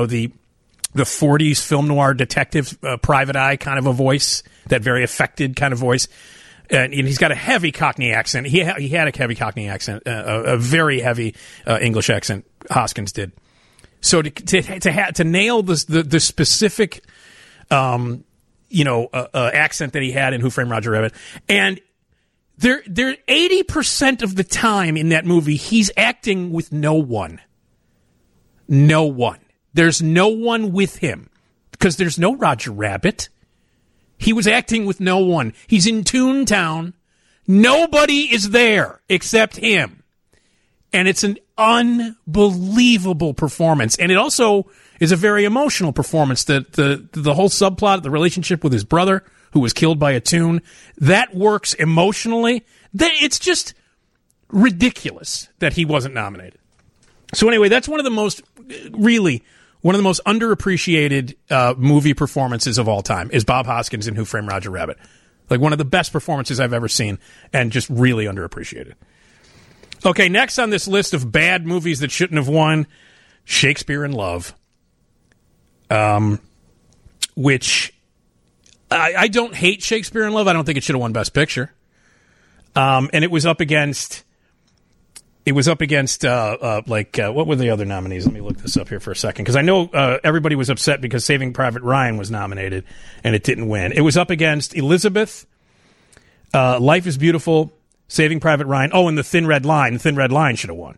40s film noir detective, private eye kind of a voice, that very affected kind of voice. And he's got a heavy Cockney accent. He had a heavy Cockney accent, a very heavy English accent, Hoskins did. So to nail the specific, accent that he had in Who Framed Roger Rabbit, and there 80% of the time in that movie, he's acting with no one. No one. There's no one with him because there's no Roger Rabbit. He was acting with no one. He's in Toontown. Nobody is there except him. And it's an unbelievable performance. And it also is a very emotional performance. The whole subplot, the relationship with his brother, who was killed by a tune, that works emotionally. It's just ridiculous that he wasn't nominated. So anyway, that's one of the most underappreciated movie performances of all time is Bob Hoskins in Who Framed Roger Rabbit. Like one of the best performances I've ever seen and just really underappreciated. Okay, next on this list of bad movies that shouldn't have won, Shakespeare in Love. Which I don't hate Shakespeare in Love. I don't think it should have won Best Picture. And it was up against what were the other nominees? Let me look this up here for a second, because I know everybody was upset because Saving Private Ryan was nominated and it didn't win. It was up against Elizabeth, Life is Beautiful, Saving Private Ryan. Oh, and The Thin Red Line. The Thin Red Line should have won.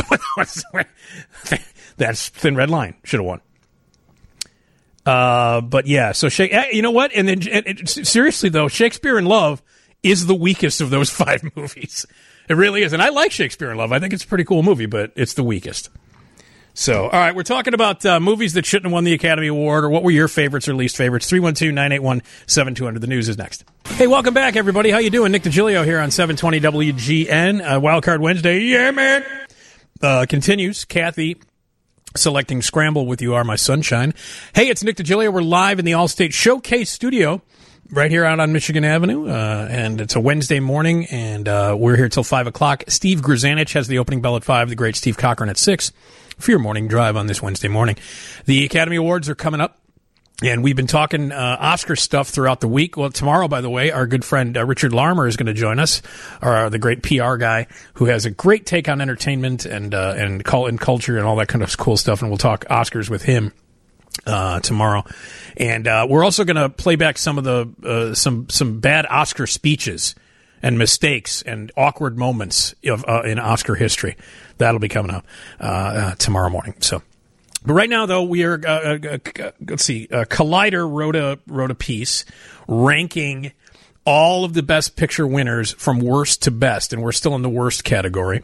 That's Thin Red Line should have won. But yeah, so you know what? And then seriously though, Shakespeare in Love is the weakest of those 5 movies. It really is. And I like Shakespeare in Love. I think it's a pretty cool movie, but it's the weakest. So, all right, we're talking about movies that shouldn't have won the Academy Award, or what were your favorites or least favorites. 312-981-7200. The news is next. Hey, welcome back, everybody. How you doing? Nick DiGilio here on 720 WGN. Wildcard Wednesday. Yeah, man. Continues. Kathy selecting Scramble with You Are My Sunshine. Hey, it's Nick DiGilio. We're live in the Allstate Showcase studio right here out on Michigan Avenue, and it's a Wednesday morning, and we're here till 5 o'clock. Steve Grzanich has the opening bell at 5, the great Steve Cochran at 6 for your morning drive on this Wednesday morning. The Academy Awards are coming up, and we've been talking Oscar stuff throughout the week. Well, tomorrow, by the way, our good friend Richard Larmer is going to join us, the great PR guy who has a great take on entertainment and culture and all that kind of cool stuff, and we'll talk Oscars with him tomorrow. And we're also going to play back some of the some bad Oscar speeches and mistakes and awkward moments in Oscar history. That'll be coming up tomorrow morning. So, but right now though, we are let's see. Collider wrote a piece ranking all of the Best Picture winners from worst to best, and we're still in the worst category.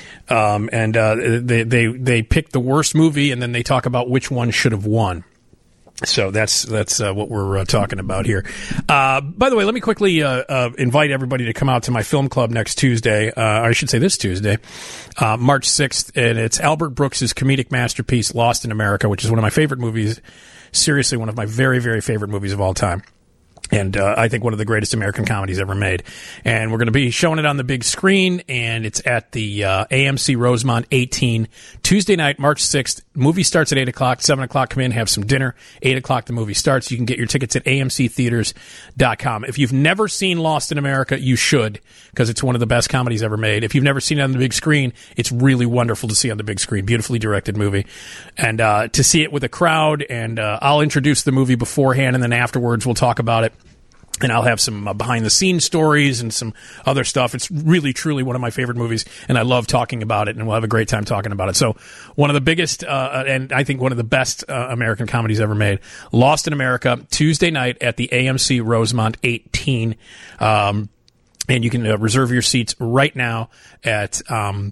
And they pick the worst movie, and then they talk about which one should have won. So that's what we're talking about here. By the way, let me quickly invite everybody to come out to my film club next Tuesday. I should say this Tuesday, March 6th, and it's Albert Brooks's comedic masterpiece, Lost in America, which is one of my favorite movies. Seriously, one of my very, very favorite movies of all time. And I think one of the greatest American comedies ever made. And we're going to be showing it on the big screen, and it's at the AMC Rosemont 18, Tuesday night, March 6th. Movie starts at 8 o'clock, 7 o'clock, come in, have some dinner. 8 o'clock, the movie starts. You can get your tickets at amctheaters.com. If you've never seen Lost in America, you should, because it's one of the best comedies ever made. If you've never seen it on the big screen, it's really wonderful to see on the big screen. Beautifully directed movie. And to see it with a crowd, and I'll introduce the movie beforehand, and then afterwards we'll talk about it. And I'll have some behind-the-scenes stories and some other stuff. It's really, truly one of my favorite movies, and I love talking about it, and we'll have a great time talking about it. So one of the biggest, and I think one of the best American comedies ever made, Lost in America, Tuesday night at the AMC Rosemont 18. And you can reserve your seats right now at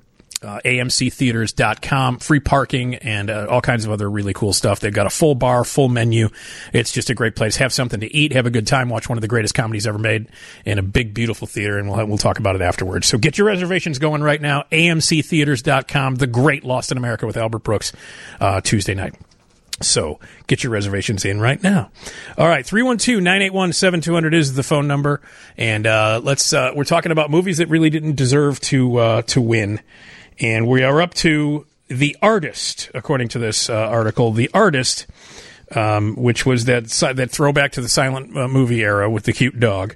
amctheaters.com. Free parking and all kinds of other really cool stuff. They've got a full bar, full menu. It's just a great place. Have something to eat, have a good time, watch one of the greatest comedies ever made in a big, beautiful theater, and we'll talk about it afterwards. So get your reservations going right now. amctheaters.com. The great Lost in America with Albert Brooks, Tuesday night. So get your reservations in right now. All right, 312-981-7200 is the phone number, and we're talking about movies that really didn't deserve to win. And we are up to The Artist, according to this article. The Artist, which was that throwback to the silent movie era with the cute dog,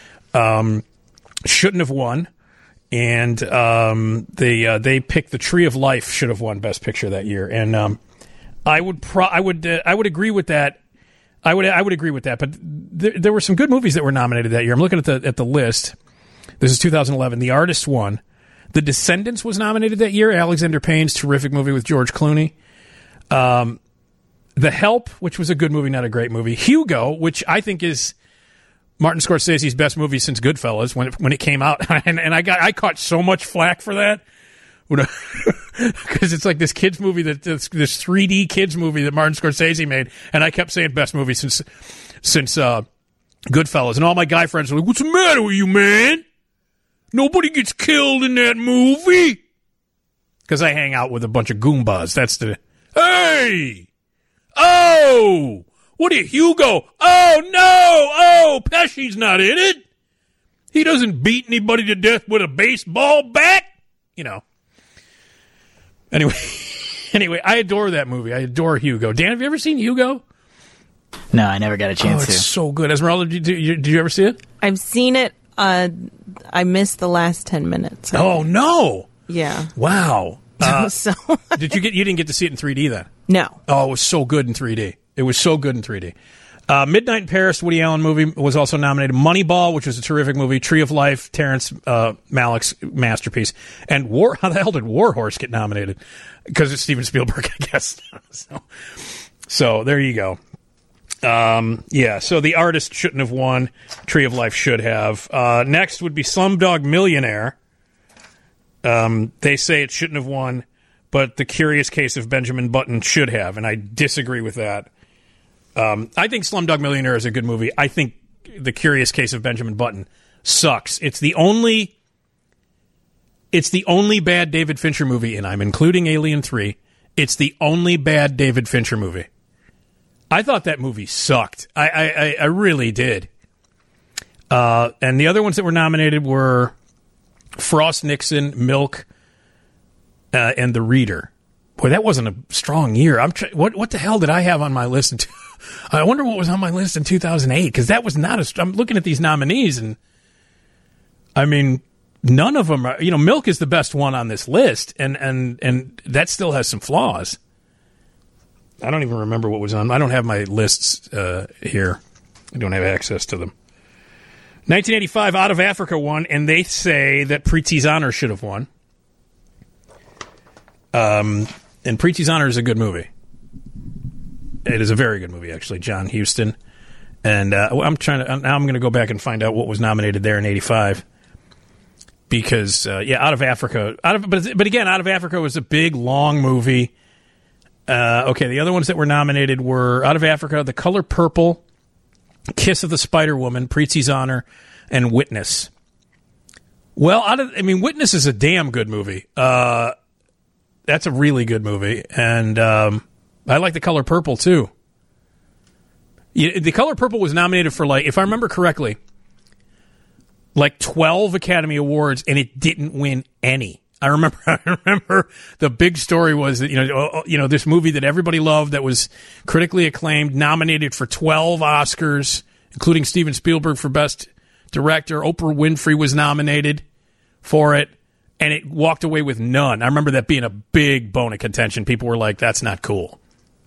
shouldn't have won. And they picked The Tree of Life should have won Best Picture that year. And I would agree with that. I would agree with that. But there were some good movies that were nominated that year. I'm looking at the list. This is 2011. The Artist won. The Descendants was nominated that year. Alexander Payne's terrific movie with George Clooney. The Help, which was a good movie, not a great movie. Hugo, which I think is Martin Scorsese's best movie since Goodfellas when it came out, and I caught so much flack for that. Because it's like this kids movie this 3D kids movie that Martin Scorsese made, and I kept saying best movie since Goodfellas, and all my guy friends were like, "What's the matter with you, man? Nobody gets killed in that movie." Because I hang out with a bunch of Goombas. That's the hey, oh, what are you, Hugo? Oh no, oh, Pesci's not in it. He doesn't beat anybody to death with a baseball bat, you know. Anyway, I adore that movie. I adore Hugo. Dan, have you ever seen Hugo? No, I never got a chance to. It's so good. Esmeralda, did you ever see it? I've seen it. I missed the last 10 minutes. Oh, no. Yeah. Wow. So you didn't get to see it in 3D then? No. Oh, it was so good in 3D. It was so good in 3D. Midnight in Paris, Woody Allen movie, was also nominated. Moneyball, which was a terrific movie. Tree of Life, Terrence Malick's masterpiece. And how the hell did War Horse get nominated? Because it's Steven Spielberg, I guess. So there you go. So The Artist shouldn't have won. Tree of Life should have. Next would be Slumdog Millionaire. They say it shouldn't have won, but The Curious Case of Benjamin Button should have, and I disagree with that. I think Slumdog Millionaire is a good movie. I think The Curious Case of Benjamin Button sucks. It's the only bad David Fincher movie, and I'm including Alien 3. It's the only bad David Fincher movie. I thought that movie sucked. I really did. And the other ones that were nominated were Frost Nixon, Milk, and The Reader. Boy, that wasn't a strong year. What the hell did I have on my list? I wonder what was on my list in 2008, because that was not I'm looking at these nominees, and I mean, none of them are. You know, Milk is the best one on this list, and that still has some flaws. I don't even remember what was on. I don't have my lists here. I don't have access to them. 1985, Out of Africa won, and they say that Preeti's Honor should have won. And Preeti's Honor is a good movie. It is a very good movie, actually. John Huston, and I'm going to go back and find out what was nominated there in '85. Because Out of Africa, but again, Out of Africa was a big, long movie. Okay, the other ones that were nominated were Out of Africa, The Color Purple, Kiss of the Spider Woman, Preeti's Honor, and Witness. Well, Witness is a damn good movie. That's a really good movie, and I like The Color Purple too. The Color Purple was nominated for, like, if I remember correctly, like 12 Academy Awards, and it didn't win any. I remember the big story was that this movie that everybody loved, that was critically acclaimed, nominated for 12 Oscars, including Steven Spielberg for Best Director. Oprah Winfrey was nominated for it, and it walked away with none. I remember that being a big bone of contention. People were like, "That's not cool."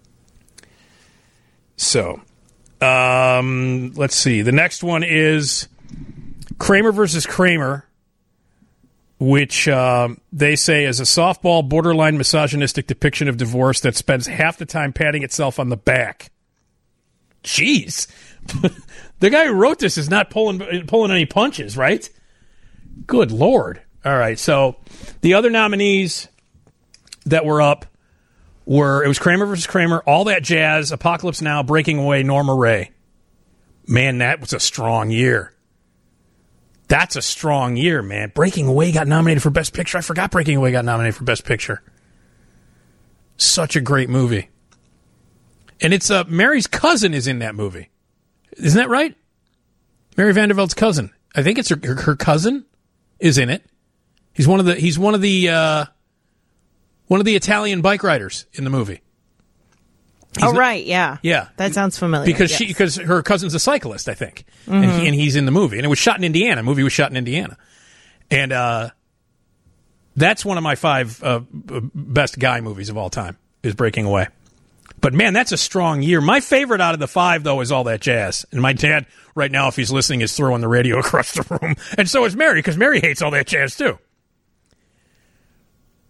So, let's see. The next one is Kramer versus Kramer, which they say is a softball, borderline misogynistic depiction of divorce that spends half the time patting itself on the back. Jeez. The guy who wrote this is not pulling any punches, right? Good Lord. All right, so the other nominees that were up were, it was Kramer versus Kramer, All That Jazz, Apocalypse Now, Breaking Away, Norma Rae. Man, that was a strong year. That's a strong year, man. Breaking Away got nominated for Best Picture. I forgot Breaking Away got nominated for Best Picture. Such a great movie. And it's Mary's cousin is in that movie. Isn't that right? Mary Vandervelt's cousin. I think it's her cousin is in it. He's one of the Italian bike riders in the movie. Right, yeah. Yeah. That sounds familiar. Because her cousin's a cyclist, I think. Mm-hmm. And he's in the movie. And it was shot in Indiana. The movie was shot in Indiana. And that's one of my 5 best guy movies of all time, is Breaking Away. But, man, that's a strong year. My favorite out of the 5, though, is All That Jazz. And my dad, right now, if he's listening, is throwing the radio across the room. And so is Mary, because Mary hates All That Jazz, too.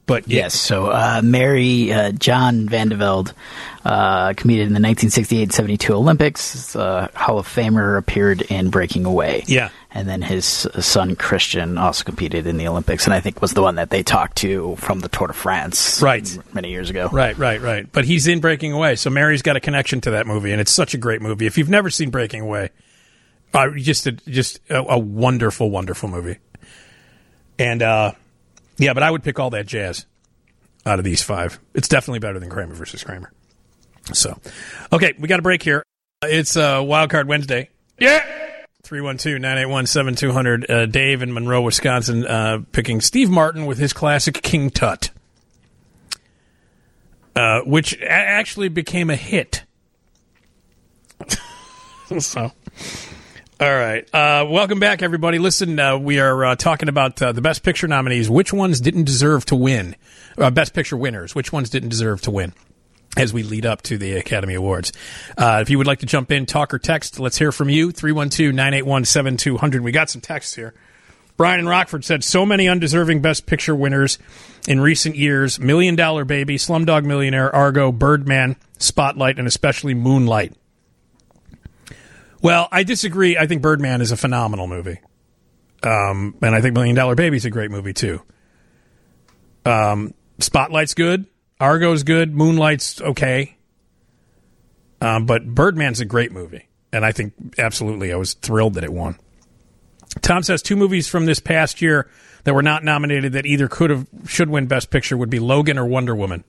But yes, so Mary John Van de Velde competed in the 1968-72 Olympics. Hall of Famer, appeared in Breaking Away. Yeah. And then his son Christian also competed in the Olympics, and I think was the one that they talked to from the Tour de France many years ago. Right. But he's in Breaking Away, so Mary's got a connection to that movie, and it's such a great movie. If you've never seen Breaking Away, just a wonderful, wonderful movie. And yeah, but I would pick All That Jazz out of these five. It's definitely better than Kramer versus Kramer. So, okay, we got a break here. It's Wild Card Wednesday. Yeah. 312-981-7200. Dave in Monroe, Wisconsin, picking Steve Martin with his classic King Tut, which actually became a hit. So, all right. Welcome back, everybody. Listen, we are talking about the Best Picture nominees. Which ones didn't deserve to win? Best Picture winners. Which ones didn't deserve to win? As we lead up to the Academy Awards. If you would like to jump in, talk or text, let's hear from you. 312-981-7200. We got some texts here. Brian in Rockford said, so many undeserving Best Picture winners in recent years. $1 Million Baby, Slumdog Millionaire, Argo, Birdman, Spotlight, and especially Moonlight. Well, I disagree. I think Birdman is a phenomenal movie. And I think $1 Million Baby is a great movie, too. Spotlight's good. Argo's good. Moonlight's okay. But Birdman's a great movie. And I think, absolutely, I was thrilled that it won. Tom says 2 movies from this past year that were not nominated that either should win Best Picture would be Logan or Wonder Woman.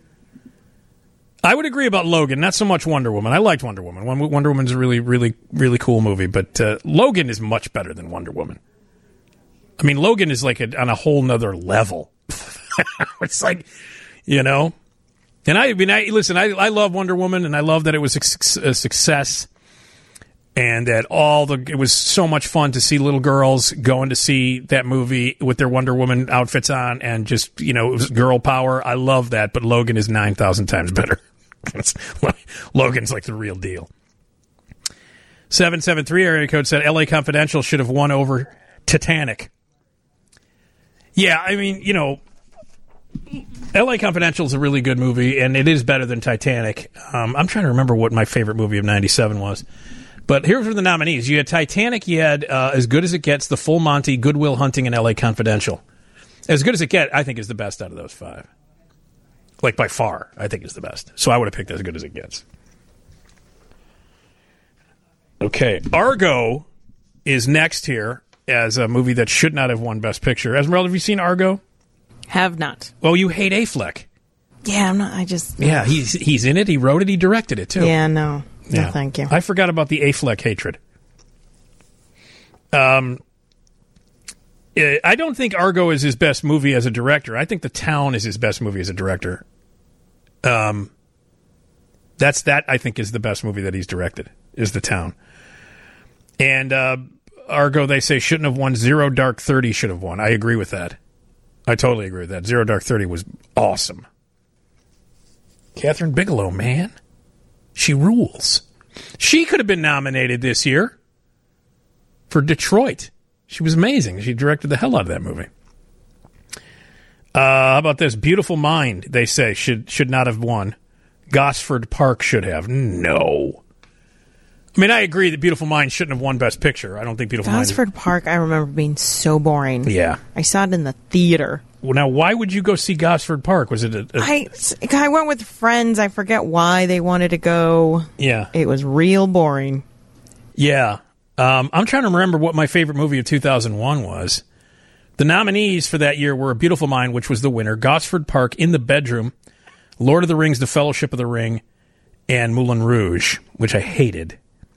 I would agree about Logan, not so much Wonder Woman. I liked Wonder Woman. Wonder Woman's a really, really, really cool movie. But Logan is much better than Wonder Woman. I mean, Logan is like on a whole nother level. It's like... You know, and I love Wonder Woman, and I love that it was a success, and that it was so much fun to see little girls going to see that movie with their Wonder Woman outfits on, and just, it was girl power. I love that, but Logan is 9,000 times better. Logan's like the real deal. 773 area code said L.A. Confidential should have won over Titanic. Yeah, I mean, L.A. Confidential is a really good movie, and it is better than Titanic. I'm trying to remember what my favorite movie of '97 was. But here were the nominees. You had Titanic, you had As Good as It Gets, The Full Monty, Good Will Hunting, and L.A. Confidential. As Good as It Gets, I think, is the best out of those 5. Like, by far, I think is the best. So I would have picked As Good as It Gets. Okay, Argo is next here as a movie that should not have won Best Picture. Esmeralda, have you seen Argo? Have not. Well, you hate Affleck. Yeah, I'm not. I just... Yeah, he's in it. He wrote it. He directed it, too. Yeah, no. Yeah. No, thank you. I forgot about the Affleck hatred. I don't think Argo is his best movie as a director. I think The Town is his best movie as a director. That I think is the best movie that he's directed, is The Town. And Argo, they say, shouldn't have won. Zero Dark 30 should have won. I agree with that. I totally agree with that. Zero Dark 30 was awesome. Catherine Bigelow, man. She rules. She could have been nominated this year for Detroit. She was amazing. She directed the hell out of that movie. How about this? Beautiful Mind, they say, should not have won. Gosford Park should have. No. I mean, I agree that Beautiful Mind shouldn't have won Best Picture. I don't think Beautiful Mind... Gosford Park, I remember being so boring. Yeah. I saw it in the theater. Well, now, why would you go see Gosford Park? Was it I went with friends. I forget why they wanted to go. Yeah. It was real boring. Yeah. I'm trying to remember what my favorite movie of 2001 was. The nominees for that year were A Beautiful Mind, which was the winner, Gosford Park, In the Bedroom, Lord of the Rings, The Fellowship of the Ring, and Moulin Rouge, which I hated.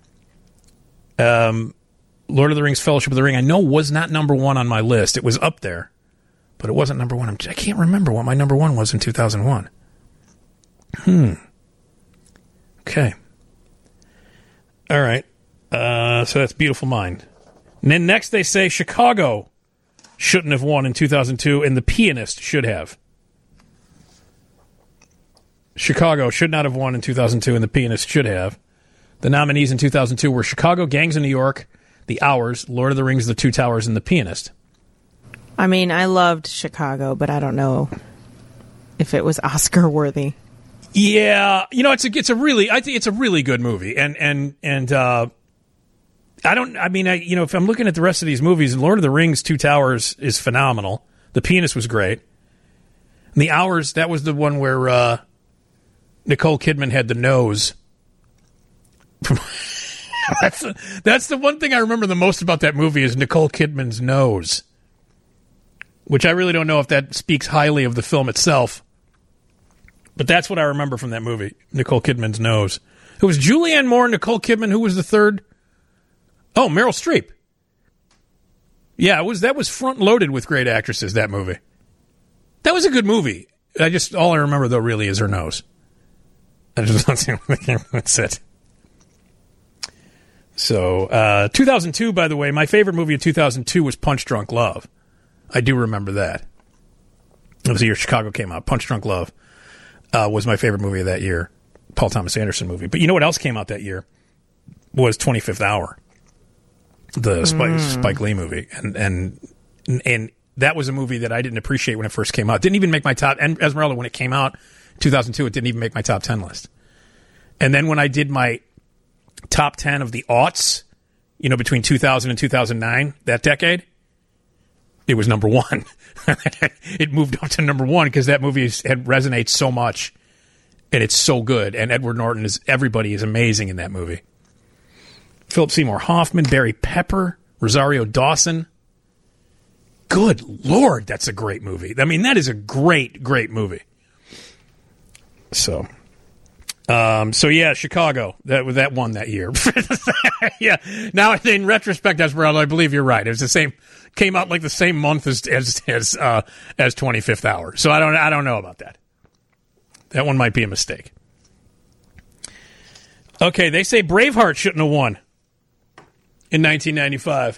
Lord of the Rings, Fellowship of the Ring, I know was not number one on my list. It was up there, but it wasn't number one. I can't remember what my number one was in 2001. Okay. All right. So that's Beautiful Mind. And then next they say Chicago shouldn't have won in 2002, and The Pianist should have. Chicago should not have won in 2002, and The Pianist should have. The nominees in 2002 were Chicago, Gangs of New York, The Hours, Lord of the Rings, The Two Towers, and The Pianist. I mean, I loved Chicago, but I don't know if it was Oscar worthy. Yeah, you know, I think it's a really good movie, and if I'm looking at the rest of these movies, Lord of the Rings: Two Towers is phenomenal. The Pianist was great. And The Hours, that was the one where Nicole Kidman had the nose. That's the one thing I remember the most about that movie is Nicole Kidman's nose, which I really don't know if that speaks highly of the film itself. But that's what I remember from that movie, Nicole Kidman's nose. It was Julianne Moore, Nicole Kidman. Who was the third? Oh, Meryl Streep. Yeah, that was front loaded with great actresses. That movie. That was a good movie. All I remember though really is her nose. That's it. So, 2002, by the way, my favorite movie of 2002 was Punch Drunk Love. I do remember that. It was the year Chicago came out. Punch Drunk Love was my favorite movie of that year. Paul Thomas Anderson movie. But you know what else came out that year? Was 25th Hour. The Spike Lee movie. And that was a movie that I didn't appreciate when it first came out. Didn't even make my top, and Esmeralda, when it came out, 2002, it didn't even make my top 10 list. And then when I did my top 10 of the aughts, you know, between 2000 and 2009, that decade, it was number one. It moved up to number one because that movie resonates so much, and it's so good. And Edward Norton everybody is amazing in that movie. Philip Seymour Hoffman, Barry Pepper, Rosario Dawson. Good Lord, that's a great movie. I mean, that is a great, great movie. So yeah, Chicago. That won that year. Yeah. Now in retrospect, Esmeralda, I believe you're right. It was the same. Came out like the same month as 25th Hour. So I don't know about that. That one might be a mistake. Okay, they say Braveheart shouldn't have won in 1995.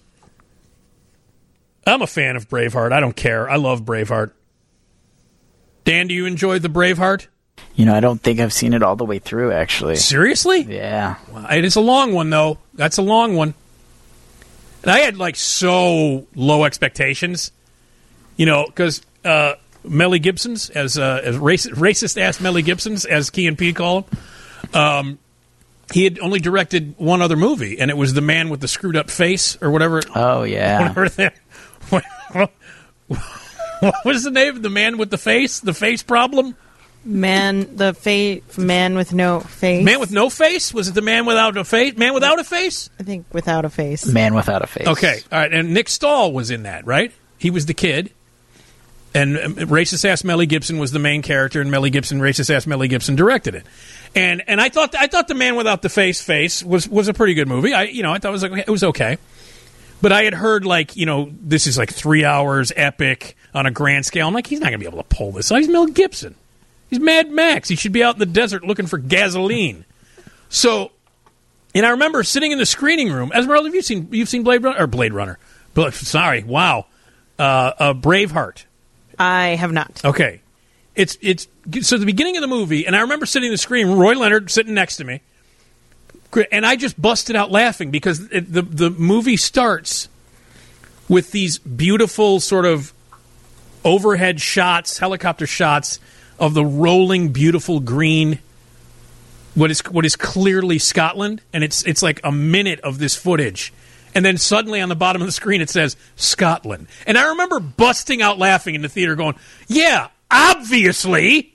I'm a fan of Braveheart. I don't care. I love Braveheart. Dan, do you enjoy the Braveheart? You know, I don't think I've seen it all the way through, actually. Seriously? Yeah. Well, it is a long one, though. That's a long one. And I had, so low expectations, you know, because Melly Gibson's, as racist-ass Melly Gibson's, as Key and Peele call him, he had only directed one other movie, and it was The Man with the Screwed-Up Face, or whatever. Oh, yeah. What was the name? The Man with the Face? The Face Problem? Man with no face. Man with no face? Was it The Man Without a Face? Man Without a Face? I think Without a Face. Man Without a Face. Okay, all right. And Nick Stahl was in that, right? He was the kid. And racist-ass Melly Gibson was the main character, and racist-ass Melly Gibson directed it. And I thought The Man Without the Face was a pretty good movie. I thought it was okay. But I had heard, this is 3 hours, epic, on a grand scale. I'm like, he's not going to be able to pull this. He's Mel Gibson. He's Mad Max. He should be out in the desert looking for gasoline. So, and I remember sitting in the screening room. Esmeralda, you've seen Blade Runner? Sorry, wow. Braveheart. I have not. Okay. It's so the beginning of the movie, and I remember sitting in the screen room, Roy Leonard sitting next to me, and I just busted out laughing because the movie starts with these beautiful sort of overhead shots, helicopter shots of the rolling, beautiful green, what is clearly Scotland, and it's like a minute of this footage. And then suddenly on the bottom of the screen it says Scotland. And I remember busting out laughing in the theater going, yeah, obviously.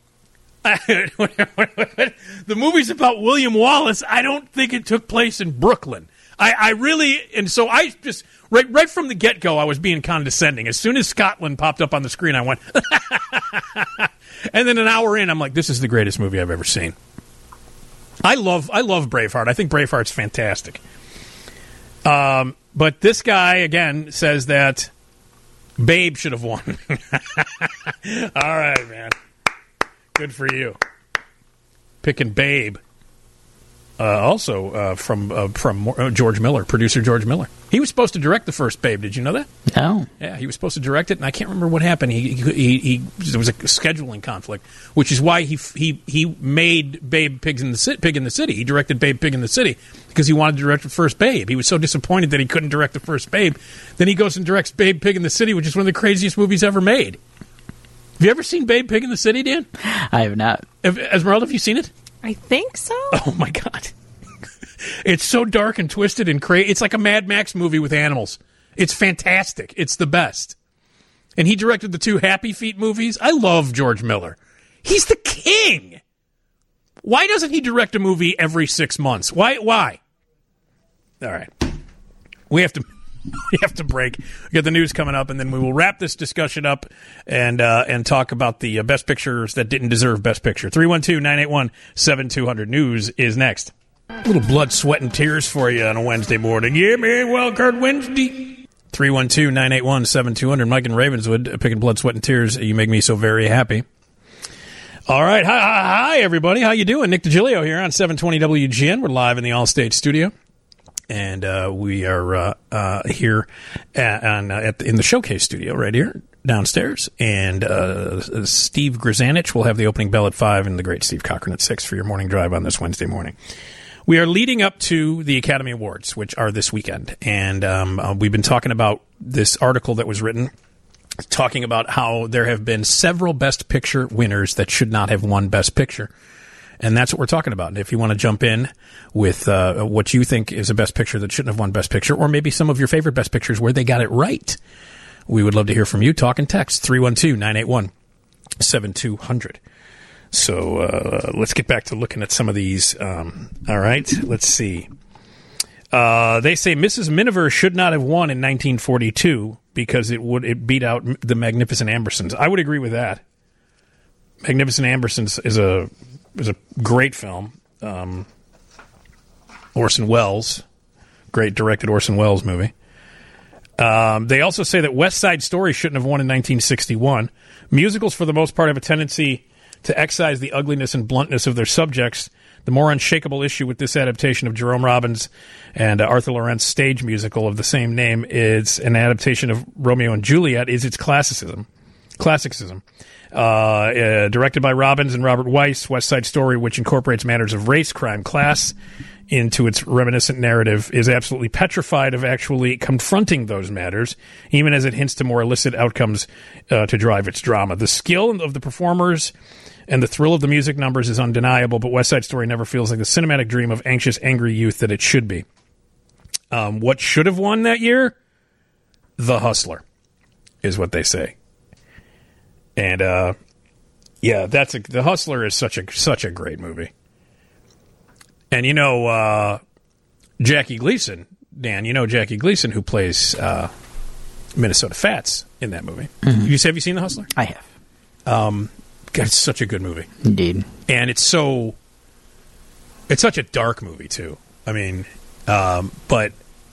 The movie's about William Wallace. I don't think it took place in Brooklyn. I really, and so I just, right from the get-go, I was being condescending. As soon as Scotland popped up on the screen, I went, and then an hour in, I'm like, this is the greatest movie I've ever seen. I love Braveheart. I think Braveheart's fantastic. But this guy, again, says that Babe should have won. All right, man. Good for you. Picking Babe. Also from George Miller, producer George Miller. He was supposed to direct the first Babe. Did you know that? No. Yeah, he was supposed to direct it, and I can't remember what happened. He there was a scheduling conflict, which is why he made Babe Pig in the City. He directed Babe Pig in the City because he wanted to direct the first Babe. He was so disappointed that he couldn't direct the first Babe. Then he goes and directs Babe Pig in the City, which is one of the craziest movies ever made. Have you ever seen Babe Pig in the City, Dan? I have not. Esmeralda, have you seen it? I think so. Oh, my God. It's so dark and twisted and crazy. It's like a Mad Max movie with animals. It's fantastic. It's the best. And he directed the 2 Happy Feet movies. I love George Miller. He's the king. Why doesn't he direct a movie every 6 months? Why? All right. We have to break. We got the news coming up, and then we will wrap this discussion up and talk about the best pictures that didn't deserve Best Picture. 312-981-7200. News is next. A little blood, sweat, and tears for you on a Wednesday morning. Yeah, man, Wildcard Wednesday. 312-981-7200. Mike and Ravenswood picking blood, sweat, and tears. You make me so very happy. All right. Hi, everybody. How you doing? Nick DiGilio here on 720 WGN. We're live in the Allstate studio. And we are here in the Showcase studio right here downstairs. And Steve Grzanich will have the opening bell at 5 and the great Steve Cochran at 6 for your morning drive on this Wednesday morning. We are leading up to the Academy Awards, which are this weekend. And we've been talking about this article that was written, talking about how there have been several Best Picture winners that should not have won Best Picture. And that's what we're talking about. And if you want to jump in with what you think is a Best Picture that shouldn't have won Best Picture, or maybe some of your favorite Best Pictures where they got it right, we would love to hear from you. Talk and text 312-981-7200. So let's get back to looking at some of these. All right, let's see. They say Mrs. Miniver should not have won in 1942 because it beat out the Magnificent Ambersons. I would agree with that. Magnificent Ambersons is a great film. Orson Welles, great directed Orson Welles movie. They also say that West Side Story shouldn't have won in 1961. Musicals, for the most part, have a tendency to excise the ugliness and bluntness of their subjects. The more unshakable issue with this adaptation of Jerome Robbins and Arthur Lorentz stage musical of the same name is an adaptation of Romeo and Juliet is its classicism. Directed by Robbins and Robert Weiss, West Side Story, which incorporates matters of race, crime, class into its reminiscent narrative, is absolutely petrified of actually confronting those matters, even as it hints to more illicit outcomes to drive its drama. The skill of the performers and the thrill of the music numbers is undeniable, but West Side Story never feels like the cinematic dream of anxious, angry youth that it should be. What should have won that year? The Hustler, is what they say. And The Hustler is such a great movie. And Jackie Gleason, Dan, Jackie Gleason, who plays Minnesota Fats in that movie. Mm-hmm. Have you seen The Hustler? I have. God, it's such a good movie. Indeed. And it's such a dark movie too. I mean, but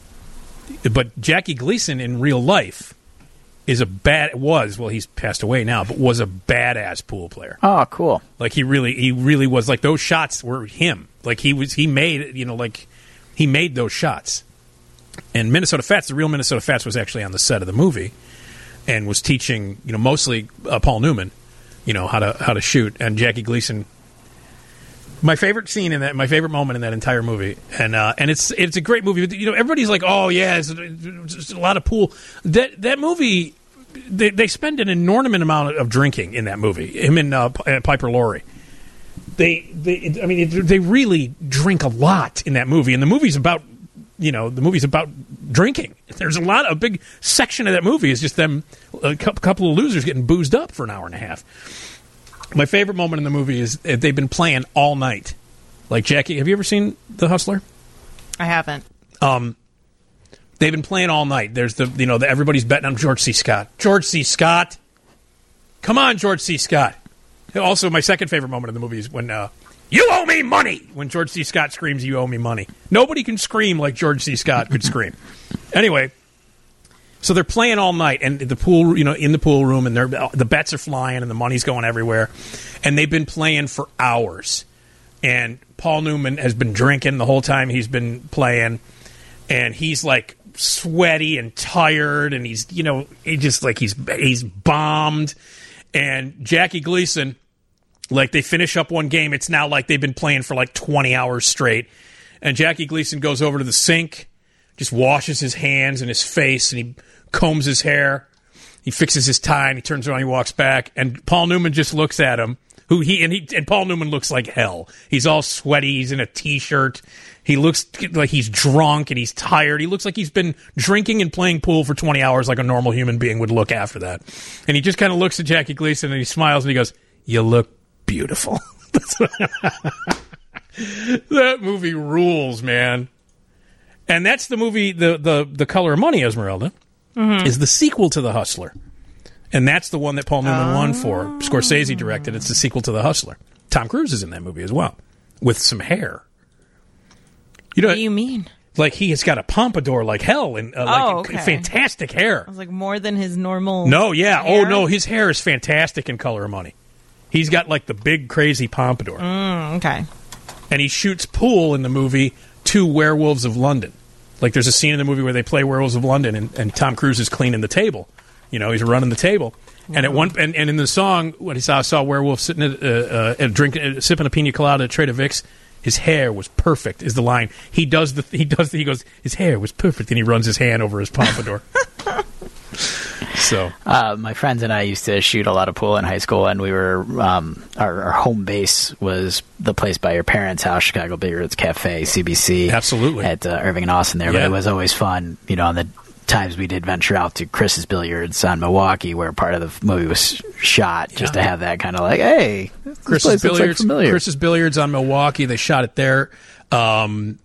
Jackie Gleason in real life he's passed away now, but was a badass pool player. Oh, cool. Like he really was. Like those shots were him. Like he made those shots. And Minnesota Fats, the real Minnesota Fats, was actually on the set of the movie and was teaching, mostly Paul Newman, how to shoot. And Jackie Gleason, my favorite moment in that entire movie, and it's a great movie. Everybody's like, oh yeah, it's a lot of pool. That movie, they spend an inordinate amount of drinking in that movie. Him and Piper Laurie. They really drink a lot in that movie, and the movie's about drinking. There's a big section of that movie is just them, a couple of losers getting boozed up for an hour and a half. My favorite moment in the movie is they've been playing all night. Like, Jackie, have you ever seen The Hustler? I haven't. They've been playing all night. There's everybody's betting on George C. Scott. George C. Scott. Come on, George C. Scott. Also, my second favorite moment in the movie is when you owe me money. When George C. Scott screams, you owe me money. Nobody can scream like George C. Scott could scream. Anyway, so they're playing all night, and the pool, in the pool room, and the bets are flying, and the money's going everywhere, and they've been playing for hours. And Paul Newman has been drinking the whole time he's been playing, and he's like sweaty and tired, and he's bombed. And Jackie Gleason, like, they finish up one game. It's now like they've been playing for like 20 hours straight. And Jackie Gleason goes over to the sink, just washes his hands and his face, and he combs his hair. He fixes his tie and he turns around, he walks back, and Paul Newman just looks at him. And Paul Newman looks like hell. He's all sweaty. He's in a T-shirt. He looks like he's drunk and he's tired. He looks like he's been drinking and playing pool for 20 hours like a normal human being would look after that. And he just kind of looks at Jackie Gleason and he smiles and he goes, "You look beautiful." That movie rules, man. And that's the movie, The Color of Money, Esmeralda, is the sequel to The Hustler. And that's the one that Paul Newman won for. Scorsese directed. It's the sequel to The Hustler. Tom Cruise is in that movie as well, with some hair. You know What do you mean? Like he has got a pompadour like hell and fantastic hair. I was like, more than his normal. No, yeah. hair? Oh, no, his hair is fantastic in Color of Money. He's got like the big crazy pompadour. Okay. And he shoots pool in the movie to Werewolves of London. Like there's a scene in the movie where they play Werewolves of London and Tom Cruise is cleaning the table. You know, he's running the table. And and in the song, when I saw Werewolf sitting at drinking, sipping a pina colada at Trader Vic's, his hair was perfect. Is the line he goes, his hair was perfect, and he runs his hand over his pompadour. So, my friends and I used to shoot a lot of pool in high school, and we were our home base was the place by your parents' house, Chicago Billiards Cafe, CBC, absolutely at Irving and Austin there. Yeah. But it was always fun, you know, on the times we did venture out to Chris's Billiards on Milwaukee, where part of the movie was shot, just to have that kind of like, hey, Chris's Billiards, familiar. Chris's Billiards on Milwaukee. They shot it there. The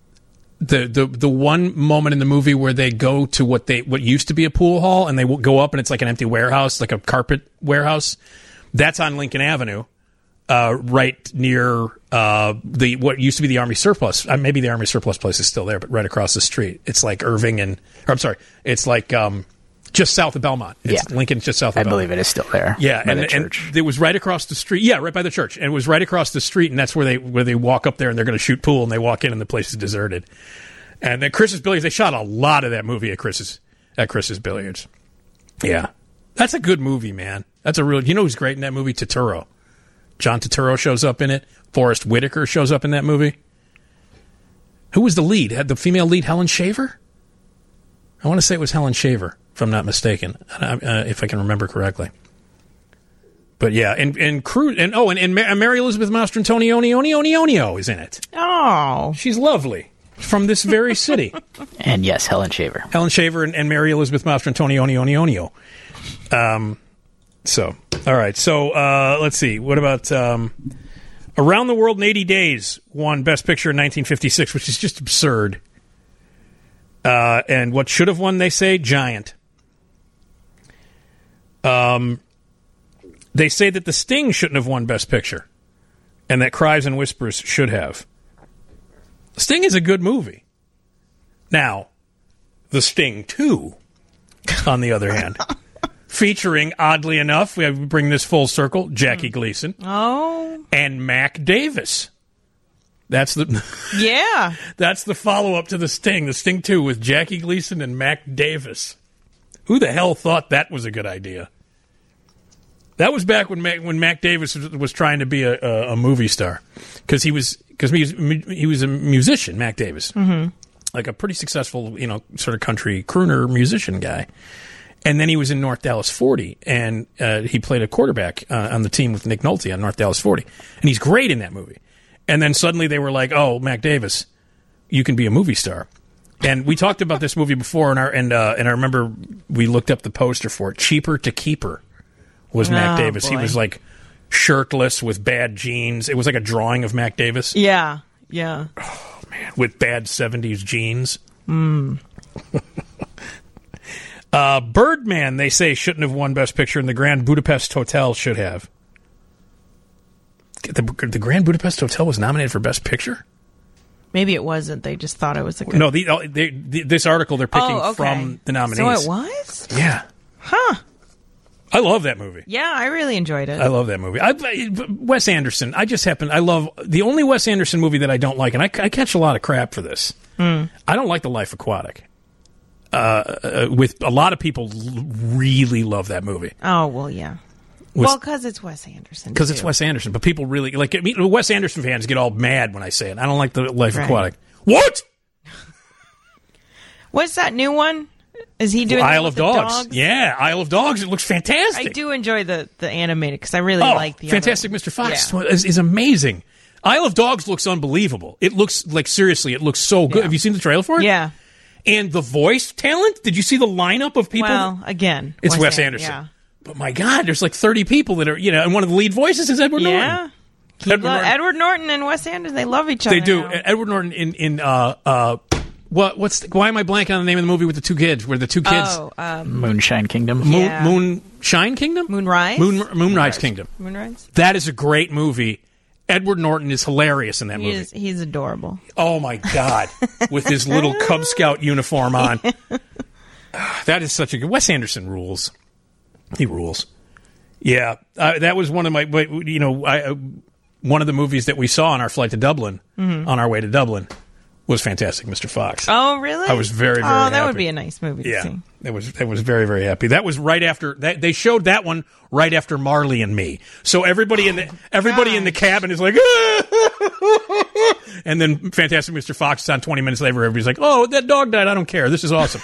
one moment in the movie where they go to what used to be a pool hall, and they go up and it's like an empty warehouse, like a carpet warehouse. That's on Lincoln Avenue, right near what used to be the Army Surplus. Maybe the Army Surplus place is still there, but right across the street. It's like it's like just south of Belmont. It's Lincoln's just south of Belmont. I believe it is still there. Yeah, by and the church. it was right across the street. Yeah, right by the church. And it was right across the street, and that's where they walk up there and they're going to shoot pool, and they walk in and the place is deserted. And then Chris's Billiards, they shot a lot of that movie at Chris's Billiards. Yeah. That's a good movie, man. That's a real, you know who's great in that movie? Turturro. John Turturro shows up in it. Forrest Whitaker shows up in that movie. Who was the lead? Had the female lead Helen Shaver? I want to say it was Helen Shaver, if I'm not mistaken, if I can remember correctly. But yeah, and Mary Elizabeth Mastrantonio is in it. Oh, she's lovely, from this very city. And yes, Helen Shaver. Helen Shaver and Mary Elizabeth Mastrantonio. So, all right. So, let's see. What about Around the World in 80 Days won Best Picture in 1956, which is just absurd. And what should have won, they say, Giant. They say that The Sting shouldn't have won Best Picture, and that Cries and Whispers should have. Sting is a good movie. Now, The Sting 2, on the other hand, featuring, oddly enough, we bring this full circle, Jackie Gleason. Oh. And Mac Davis. That's the that's the follow-up to The Sting. The Sting 2 with Jackie Gleason and Mac Davis. Who the hell thought that was a good idea? That was back when Mac Davis was trying to be a movie star, because he was a musician, Mac Davis, like a pretty successful, sort of country crooner musician guy. And then he was in North Dallas 40, and he played a quarterback on the team with Nick Nolte on North Dallas 40, and he's great in that movie. And then suddenly they were like, "Oh, Mac Davis, you can be a movie star." And we talked about this movie before, and I remember we looked up the poster for it. Cheaper to Keeper was Mac Davis. Boy. He was like shirtless with bad jeans. It was like a drawing of Mac Davis. Yeah. Oh man, with bad 70s jeans. Birdman, they say, shouldn't have won Best Picture, and the Grand Budapest Hotel should have. The Grand Budapest Hotel was nominated for Best Picture? Maybe it wasn't. They just thought it was a good... No, this article they're picking from the nominees. So it was? Yeah. Huh. I love that movie. Yeah, I really enjoyed it. I love that movie. Wes Anderson, I love... The only Wes Anderson movie that I don't like, and I catch a lot of crap for this, I don't like The Life Aquatic. With a lot of people really love that movie. Oh, well, yeah. Because it's Wes Anderson. Because it's Wes Anderson, but people really like it. Wes Anderson fans get all mad when I say it. I don't like The Life Aquatic. What? What's that new one? Is he doing Isle that of with the Dogs? Yeah, Isle of Dogs. It looks fantastic. I do enjoy the animated because I really like the Fantastic other Mr. Fox Yeah. is amazing. Isle of Dogs looks unbelievable. It looks like, seriously, it looks so good. Yeah. Have you seen the trailer for it? Yeah. And the voice talent? Did you see the lineup of people? Well, again, It's Wes Anderson. Yeah. But my God, there's like 30 people that are, and one of the lead voices is Edward Norton. Yeah. Edward Norton and Wes Anderson, they love each other. They do. now. Edward Norton why am I blanking on the name of the movie with the two kids? Where the two kids Moonshine Kingdom. Yeah. Moonshine Kingdom? Moonrise? Moonrise Kingdom. Moonrise? That is a great movie. Edward Norton is hilarious in that movie. He's adorable. Oh my God. With his little Cub Scout uniform on. That is such a good. Wes Anderson rules. He rules. Yeah. That was one of my, one of the movies that we saw on our flight to Dublin, on our way to Dublin, was Fantastic Mr. Fox. Oh, really? I was very, very happy. Oh, that would be a nice movie to see. It was very, very happy. That was right after they showed that one right after Marley and Me. So everybody in the cabin is like, and then Fantastic Mr. Fox is on 20 minutes later. Everybody's like, oh, that dog died. I don't care. This is awesome.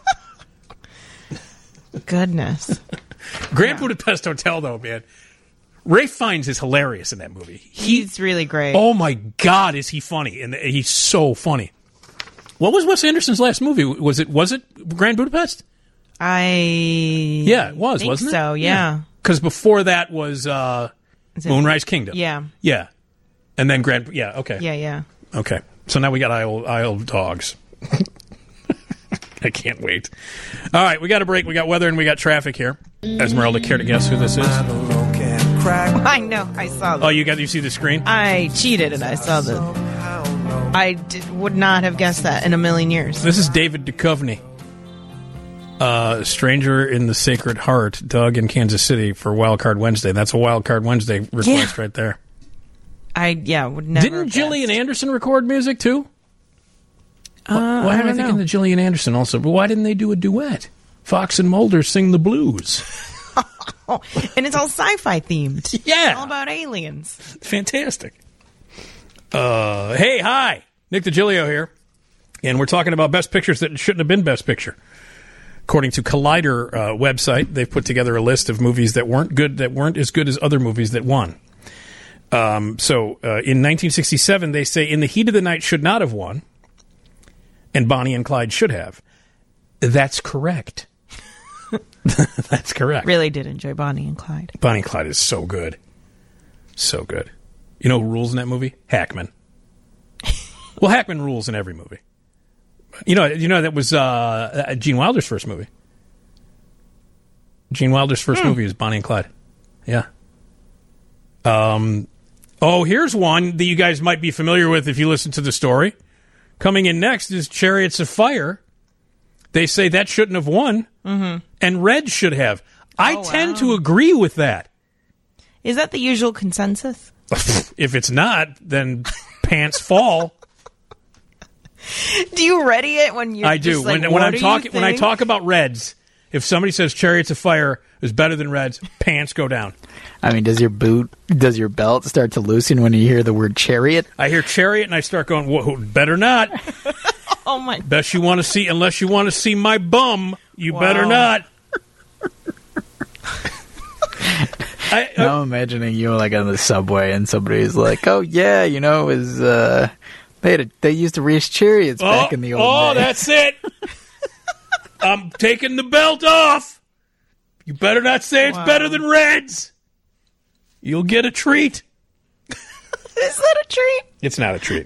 Goodness. Grand Budapest Hotel, though, man. Ralph Fiennes is hilarious in that movie. He's really great. Oh my God, is he funny? And he's so funny. What was Wes Anderson's last movie? Was it Grand Budapest? It was, wasn't it? So, yeah. Because before that was Moonrise Kingdom. Yeah. Yeah. And then okay. Yeah. Okay. So now we got Isle of Dogs. I can't wait. All right, we got a break. We got weather and we got traffic here. Esmeralda, care to guess who this is? I know. I saw that. Oh, you see the screen? I cheated and I saw the. I would not have guessed that in a million years. This is David Duchovny. Stranger in the Sacred Heart, Doug in Kansas City for Wild Card Wednesday. That's a Wild Card Wednesday request right there. Would never. Didn't Gillian Anderson record music too? Why am I thinking of Gillian Anderson also? But why didn't they do a duet? Fox and Mulder sing the blues. And it's all sci-fi themed. Yeah. It's all about aliens. Fantastic. Hey, hi. Nick DiGilio here. And we're talking about best pictures that shouldn't have been best picture. According to Collider website, they've put together a list of movies that weren't as good as other movies that won. In 1967, they say In the Heat of the Night should not have won, and Bonnie and Clyde should have. That's correct. That's correct. Really did enjoy Bonnie and Clyde. Bonnie and Clyde is so good. So good. You know who rules in that movie? Hackman. Well, Hackman rules in every movie. You know that was Gene Wilder's first movie. Gene Wilder's first movie was Bonnie and Clyde. Yeah. Here's one that you guys might be familiar with if you listen to the story. Coming in next is Chariots of Fire. They say that shouldn't have won, and Red should have. I tend to agree with that. Is that the usual consensus? If it's not, then pants fall. Do you ready it when you? I do. Like, when I'm talking, when I talk about Reds, if somebody says Chariots of Fire is better than Reds, pants go down. I mean, does your belt start to loosen when you hear the word chariot? I hear chariot and I start going, whoa, better not. Oh my! Unless you want to see my bum, you better not. Now I'm imagining you like on the subway and somebody's like, "Oh yeah, they used to race chariots back in the old days." Oh, that's it. I'm taking the belt off. You better not say it's better than Reds. You'll get a treat. Is that a treat? It's not a treat.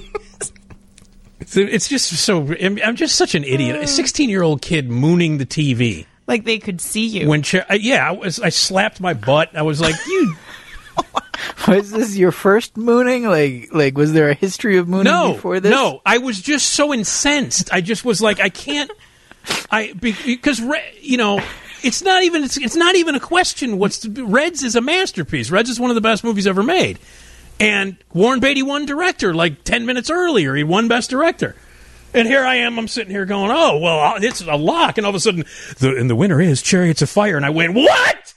It's just so. I'm just such an idiot. A 16-year-old kid mooning the TV. Like they could see you. I slapped my butt. I was like, you. Was this your first mooning? Like, was there a history of mooning before this? No, I was just so incensed. I just was like, I can't. Because it's not even a question. Reds is a masterpiece. Reds is one of the best movies ever made. And Warren Beatty won director like 10 minutes earlier. He won best director. And here I am. I'm sitting here going, oh, well, it's a lock. And all of a sudden, the winner is Chariots of Fire. And I went, what?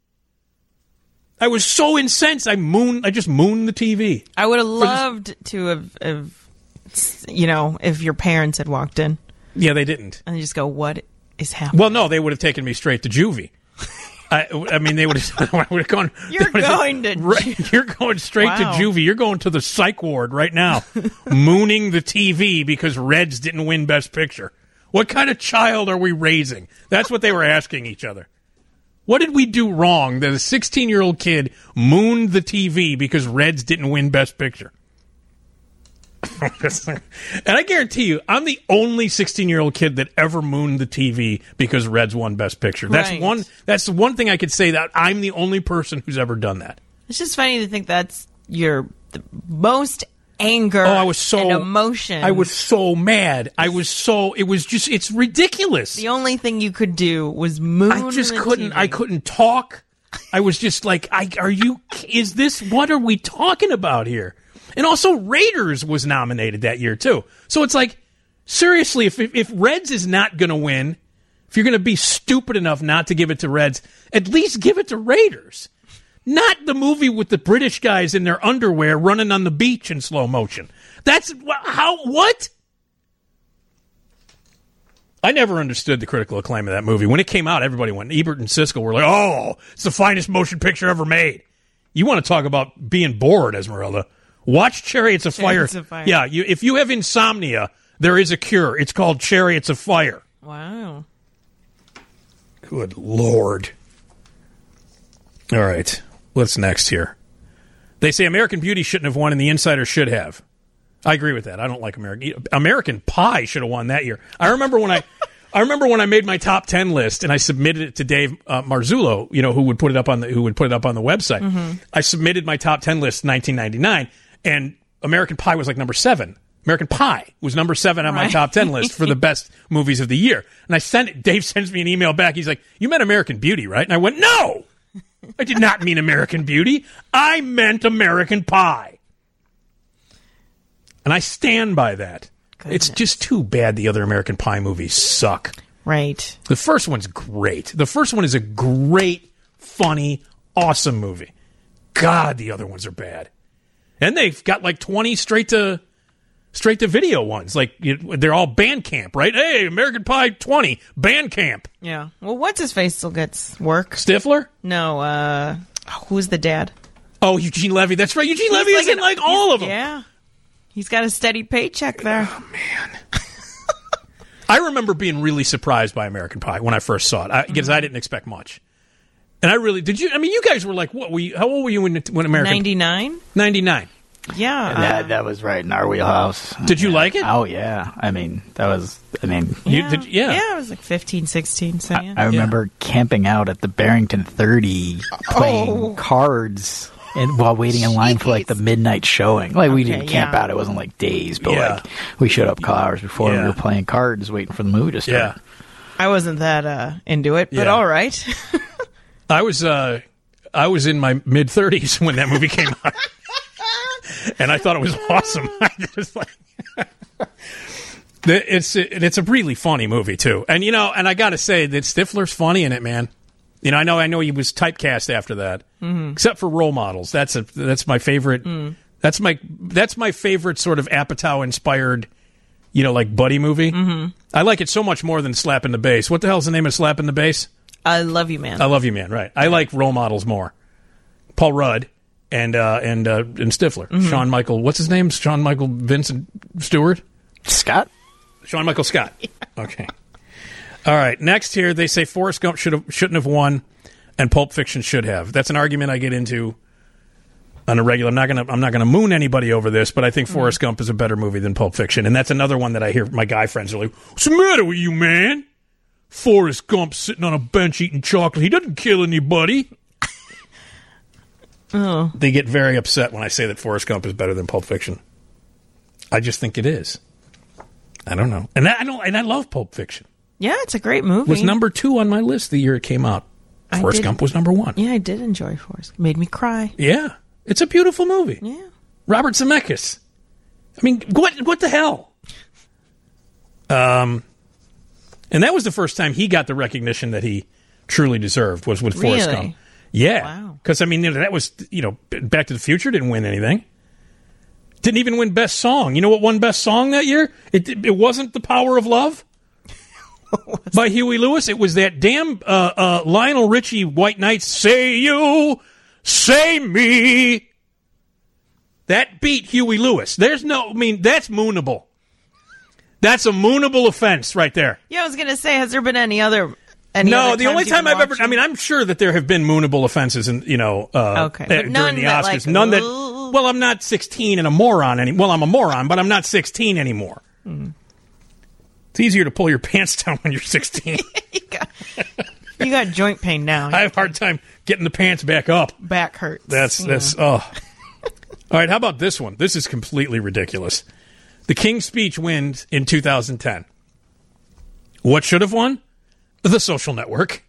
I was so incensed. I just mooned the TV. I would have loved to have, if your parents had walked in. Yeah, they didn't. And they just go, what is happening? Well, no, they would have taken me straight to juvie. I mean, they would have gone. You're going to You're going straight to juvie. You're going to the psych ward right now, mooning the TV because Reds didn't win Best Picture. What kind of child are we raising? That's what they were asking each other. What did we do wrong that a 16-year-old kid mooned the TV because Reds didn't win Best Picture? And I guarantee you, I'm the only 16-year-old kid that ever mooned the TV because Reds won Best Picture. That's Right. That's the one thing I could say that I'm the only person who's ever done that. It's just funny to think that's the most anger Oh, I was so and emotion. I was so mad. It's ridiculous. The only thing you could do was moon I just the couldn't. TV. I couldn't talk. I was just like, is this, what are we talking about here? And also Raiders was nominated that year too. So it's like, seriously, if Reds is not going to win, if you're going to be stupid enough not to give it to Reds, at least give it to Raiders. Not the movie with the British guys in their underwear running on the beach in slow motion. That's what? I never understood the critical acclaim of that movie. When it came out, everybody went, Ebert and Siskel were like, oh, it's the finest motion picture ever made. You want to talk about being bored, Esmeralda. Watch Chariots of Fire. Chariots of Fire. Yeah, if you have insomnia, there is a cure. It's called Chariots of Fire. Wow. Good Lord. All right. What's next here? They say American Beauty shouldn't have won and The Insider should have. I agree with that. I don't like American Pie should have won that year. I remember when I made my top 10 list and I submitted it to Dave Marzullo, who would put it up on the website. Mm-hmm. I submitted my top 10 list in 1999 and American Pie was like number 7. American Pie was number 7 on my top 10 list for the best movies of the year. And I sent it. Dave sends me an email back. He's like, "You meant American Beauty, right?" And I went, "No, I did not mean American Beauty. I meant American Pie." And I stand by that. Goodness. It's just too bad the other American Pie movies suck. Right. The first one's great. The first one is a great, funny, awesome movie. God, the other ones are bad. And they've got like 20 straight to video ones. Like they're all Bandcamp, right? Hey, American Pie 20, Bandcamp. Yeah. Well, what's his face still gets work? Stifler? No. Who's the dad? Oh, Eugene Levy. That's right. Eugene Levy is in like all of them. Yeah. He's got a steady paycheck there. Oh, man. I remember being really surprised by American Pie when I first saw it because I didn't expect much. And I really did. You guys were like, what? How old were you when American? 99. 99. Yeah. That was right in our wheelhouse. Did you like it? Oh yeah. I mean, Yeah. Yeah, I was like 15, 16. So yeah. I remember camping out at the Barrington 30 playing cards and while waiting in line for like the midnight showing. Like we didn't camp out. It wasn't like days, but like we showed up a couple hours before. We were playing cards waiting for the movie to start. Yeah. I wasn't that into it, but all right. I was in my mid-30s when that movie came out. And I thought it was awesome. It's a really funny movie too. And and I got to say that Stifler's funny in it, man. I know he was typecast after that. Mm-hmm. Except for Role Models. That's my favorite. That's my favorite sort of Apatow inspired, like buddy movie. Mm-hmm. I like it so much more than Slapping the Bass. What the hell's the name of Slapping the Bass? I Love You Man. I Love You Man, right. I like Role Models more. Paul Rudd and Stifler. Mm-hmm. Shawn Michael, what's his name? Shawn Michael Vincent Stewart? Scott? Shawn Michael Scott. Yeah. Okay. All right. Next here, they say Forrest Gump shouldn't have won and Pulp Fiction should have. That's an argument I get into on a regular. I'm not gonna moon anybody over this, but I think Forrest Gump is a better movie than Pulp Fiction. And that's another one that I hear my guy friends are like, "What's the matter with you, man? Forrest Gump sitting on a bench eating chocolate. He doesn't kill anybody." Oh. They get very upset when I say that Forrest Gump is better than Pulp Fiction. I just think it is. I don't know. And I love Pulp Fiction. Yeah, it's a great movie. It was number 2 on my list the year it came out. Forrest Gump was number 1. Yeah, I did enjoy Forrest. Made me cry. Yeah. It's a beautiful movie. Yeah. Robert Zemeckis. I mean, what the hell? And that was the first time he got the recognition that he truly deserved was with Forrest Gump. Yeah. Wow. Because, I mean, that was, Back to the Future didn't win anything. Didn't even win Best Song. You know what won Best Song that year? It wasn't The Power of Love. by Huey Lewis. It was that damn Lionel Richie White Knights, Say You, Say Me. That beat Huey Lewis. That's moonable. That's a moonable offense right there. Yeah, I was going to say, has there been any other... No, the only time I've ever... I mean, I'm sure that there have been moonable offenses in, during the Oscars. None that... Well, I'm not 16 and a moron anymore. Well, I'm a moron, but I'm not 16 anymore. Mm. It's easier to pull your pants down when you're 16. You got joint pain now. I have a hard time getting the pants back up. Back hurts. That's All right, how about this one? This is completely ridiculous. The King's Speech wins in 2010. What should have won? The Social Network.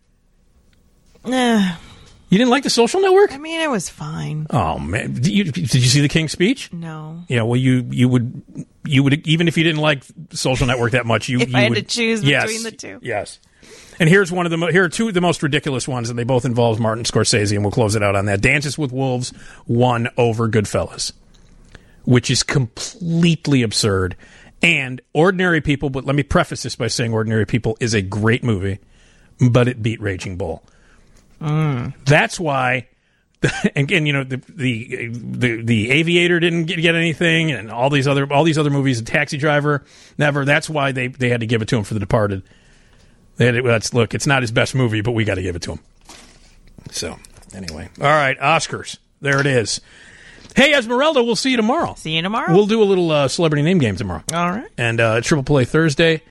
You didn't like The Social Network? I mean, it was fine. Oh man, did you see the King's Speech? No. Yeah, well, you would even if you didn't like Social Network that much, you I had would to choose between the two. Yes. And here are two of the most ridiculous ones, and they both involve Martin Scorsese, and we'll close it out on that. Dances with Wolves won over Goodfellas, which is completely absurd. And Ordinary People, but let me preface this by saying Ordinary People is a great movie, but it beat Raging Bull. That's why, again, the Aviator didn't get anything, and all these other movies, The Taxi Driver, never. That's why they had to give it to him for The Departed. Look, it's not his best movie, but we got to give it to him. So, anyway. All right, Oscars. There it is. Hey, Esmeralda, we'll see you tomorrow. See you tomorrow. We'll do a little celebrity name game tomorrow. All right. And Triple Play Thursday.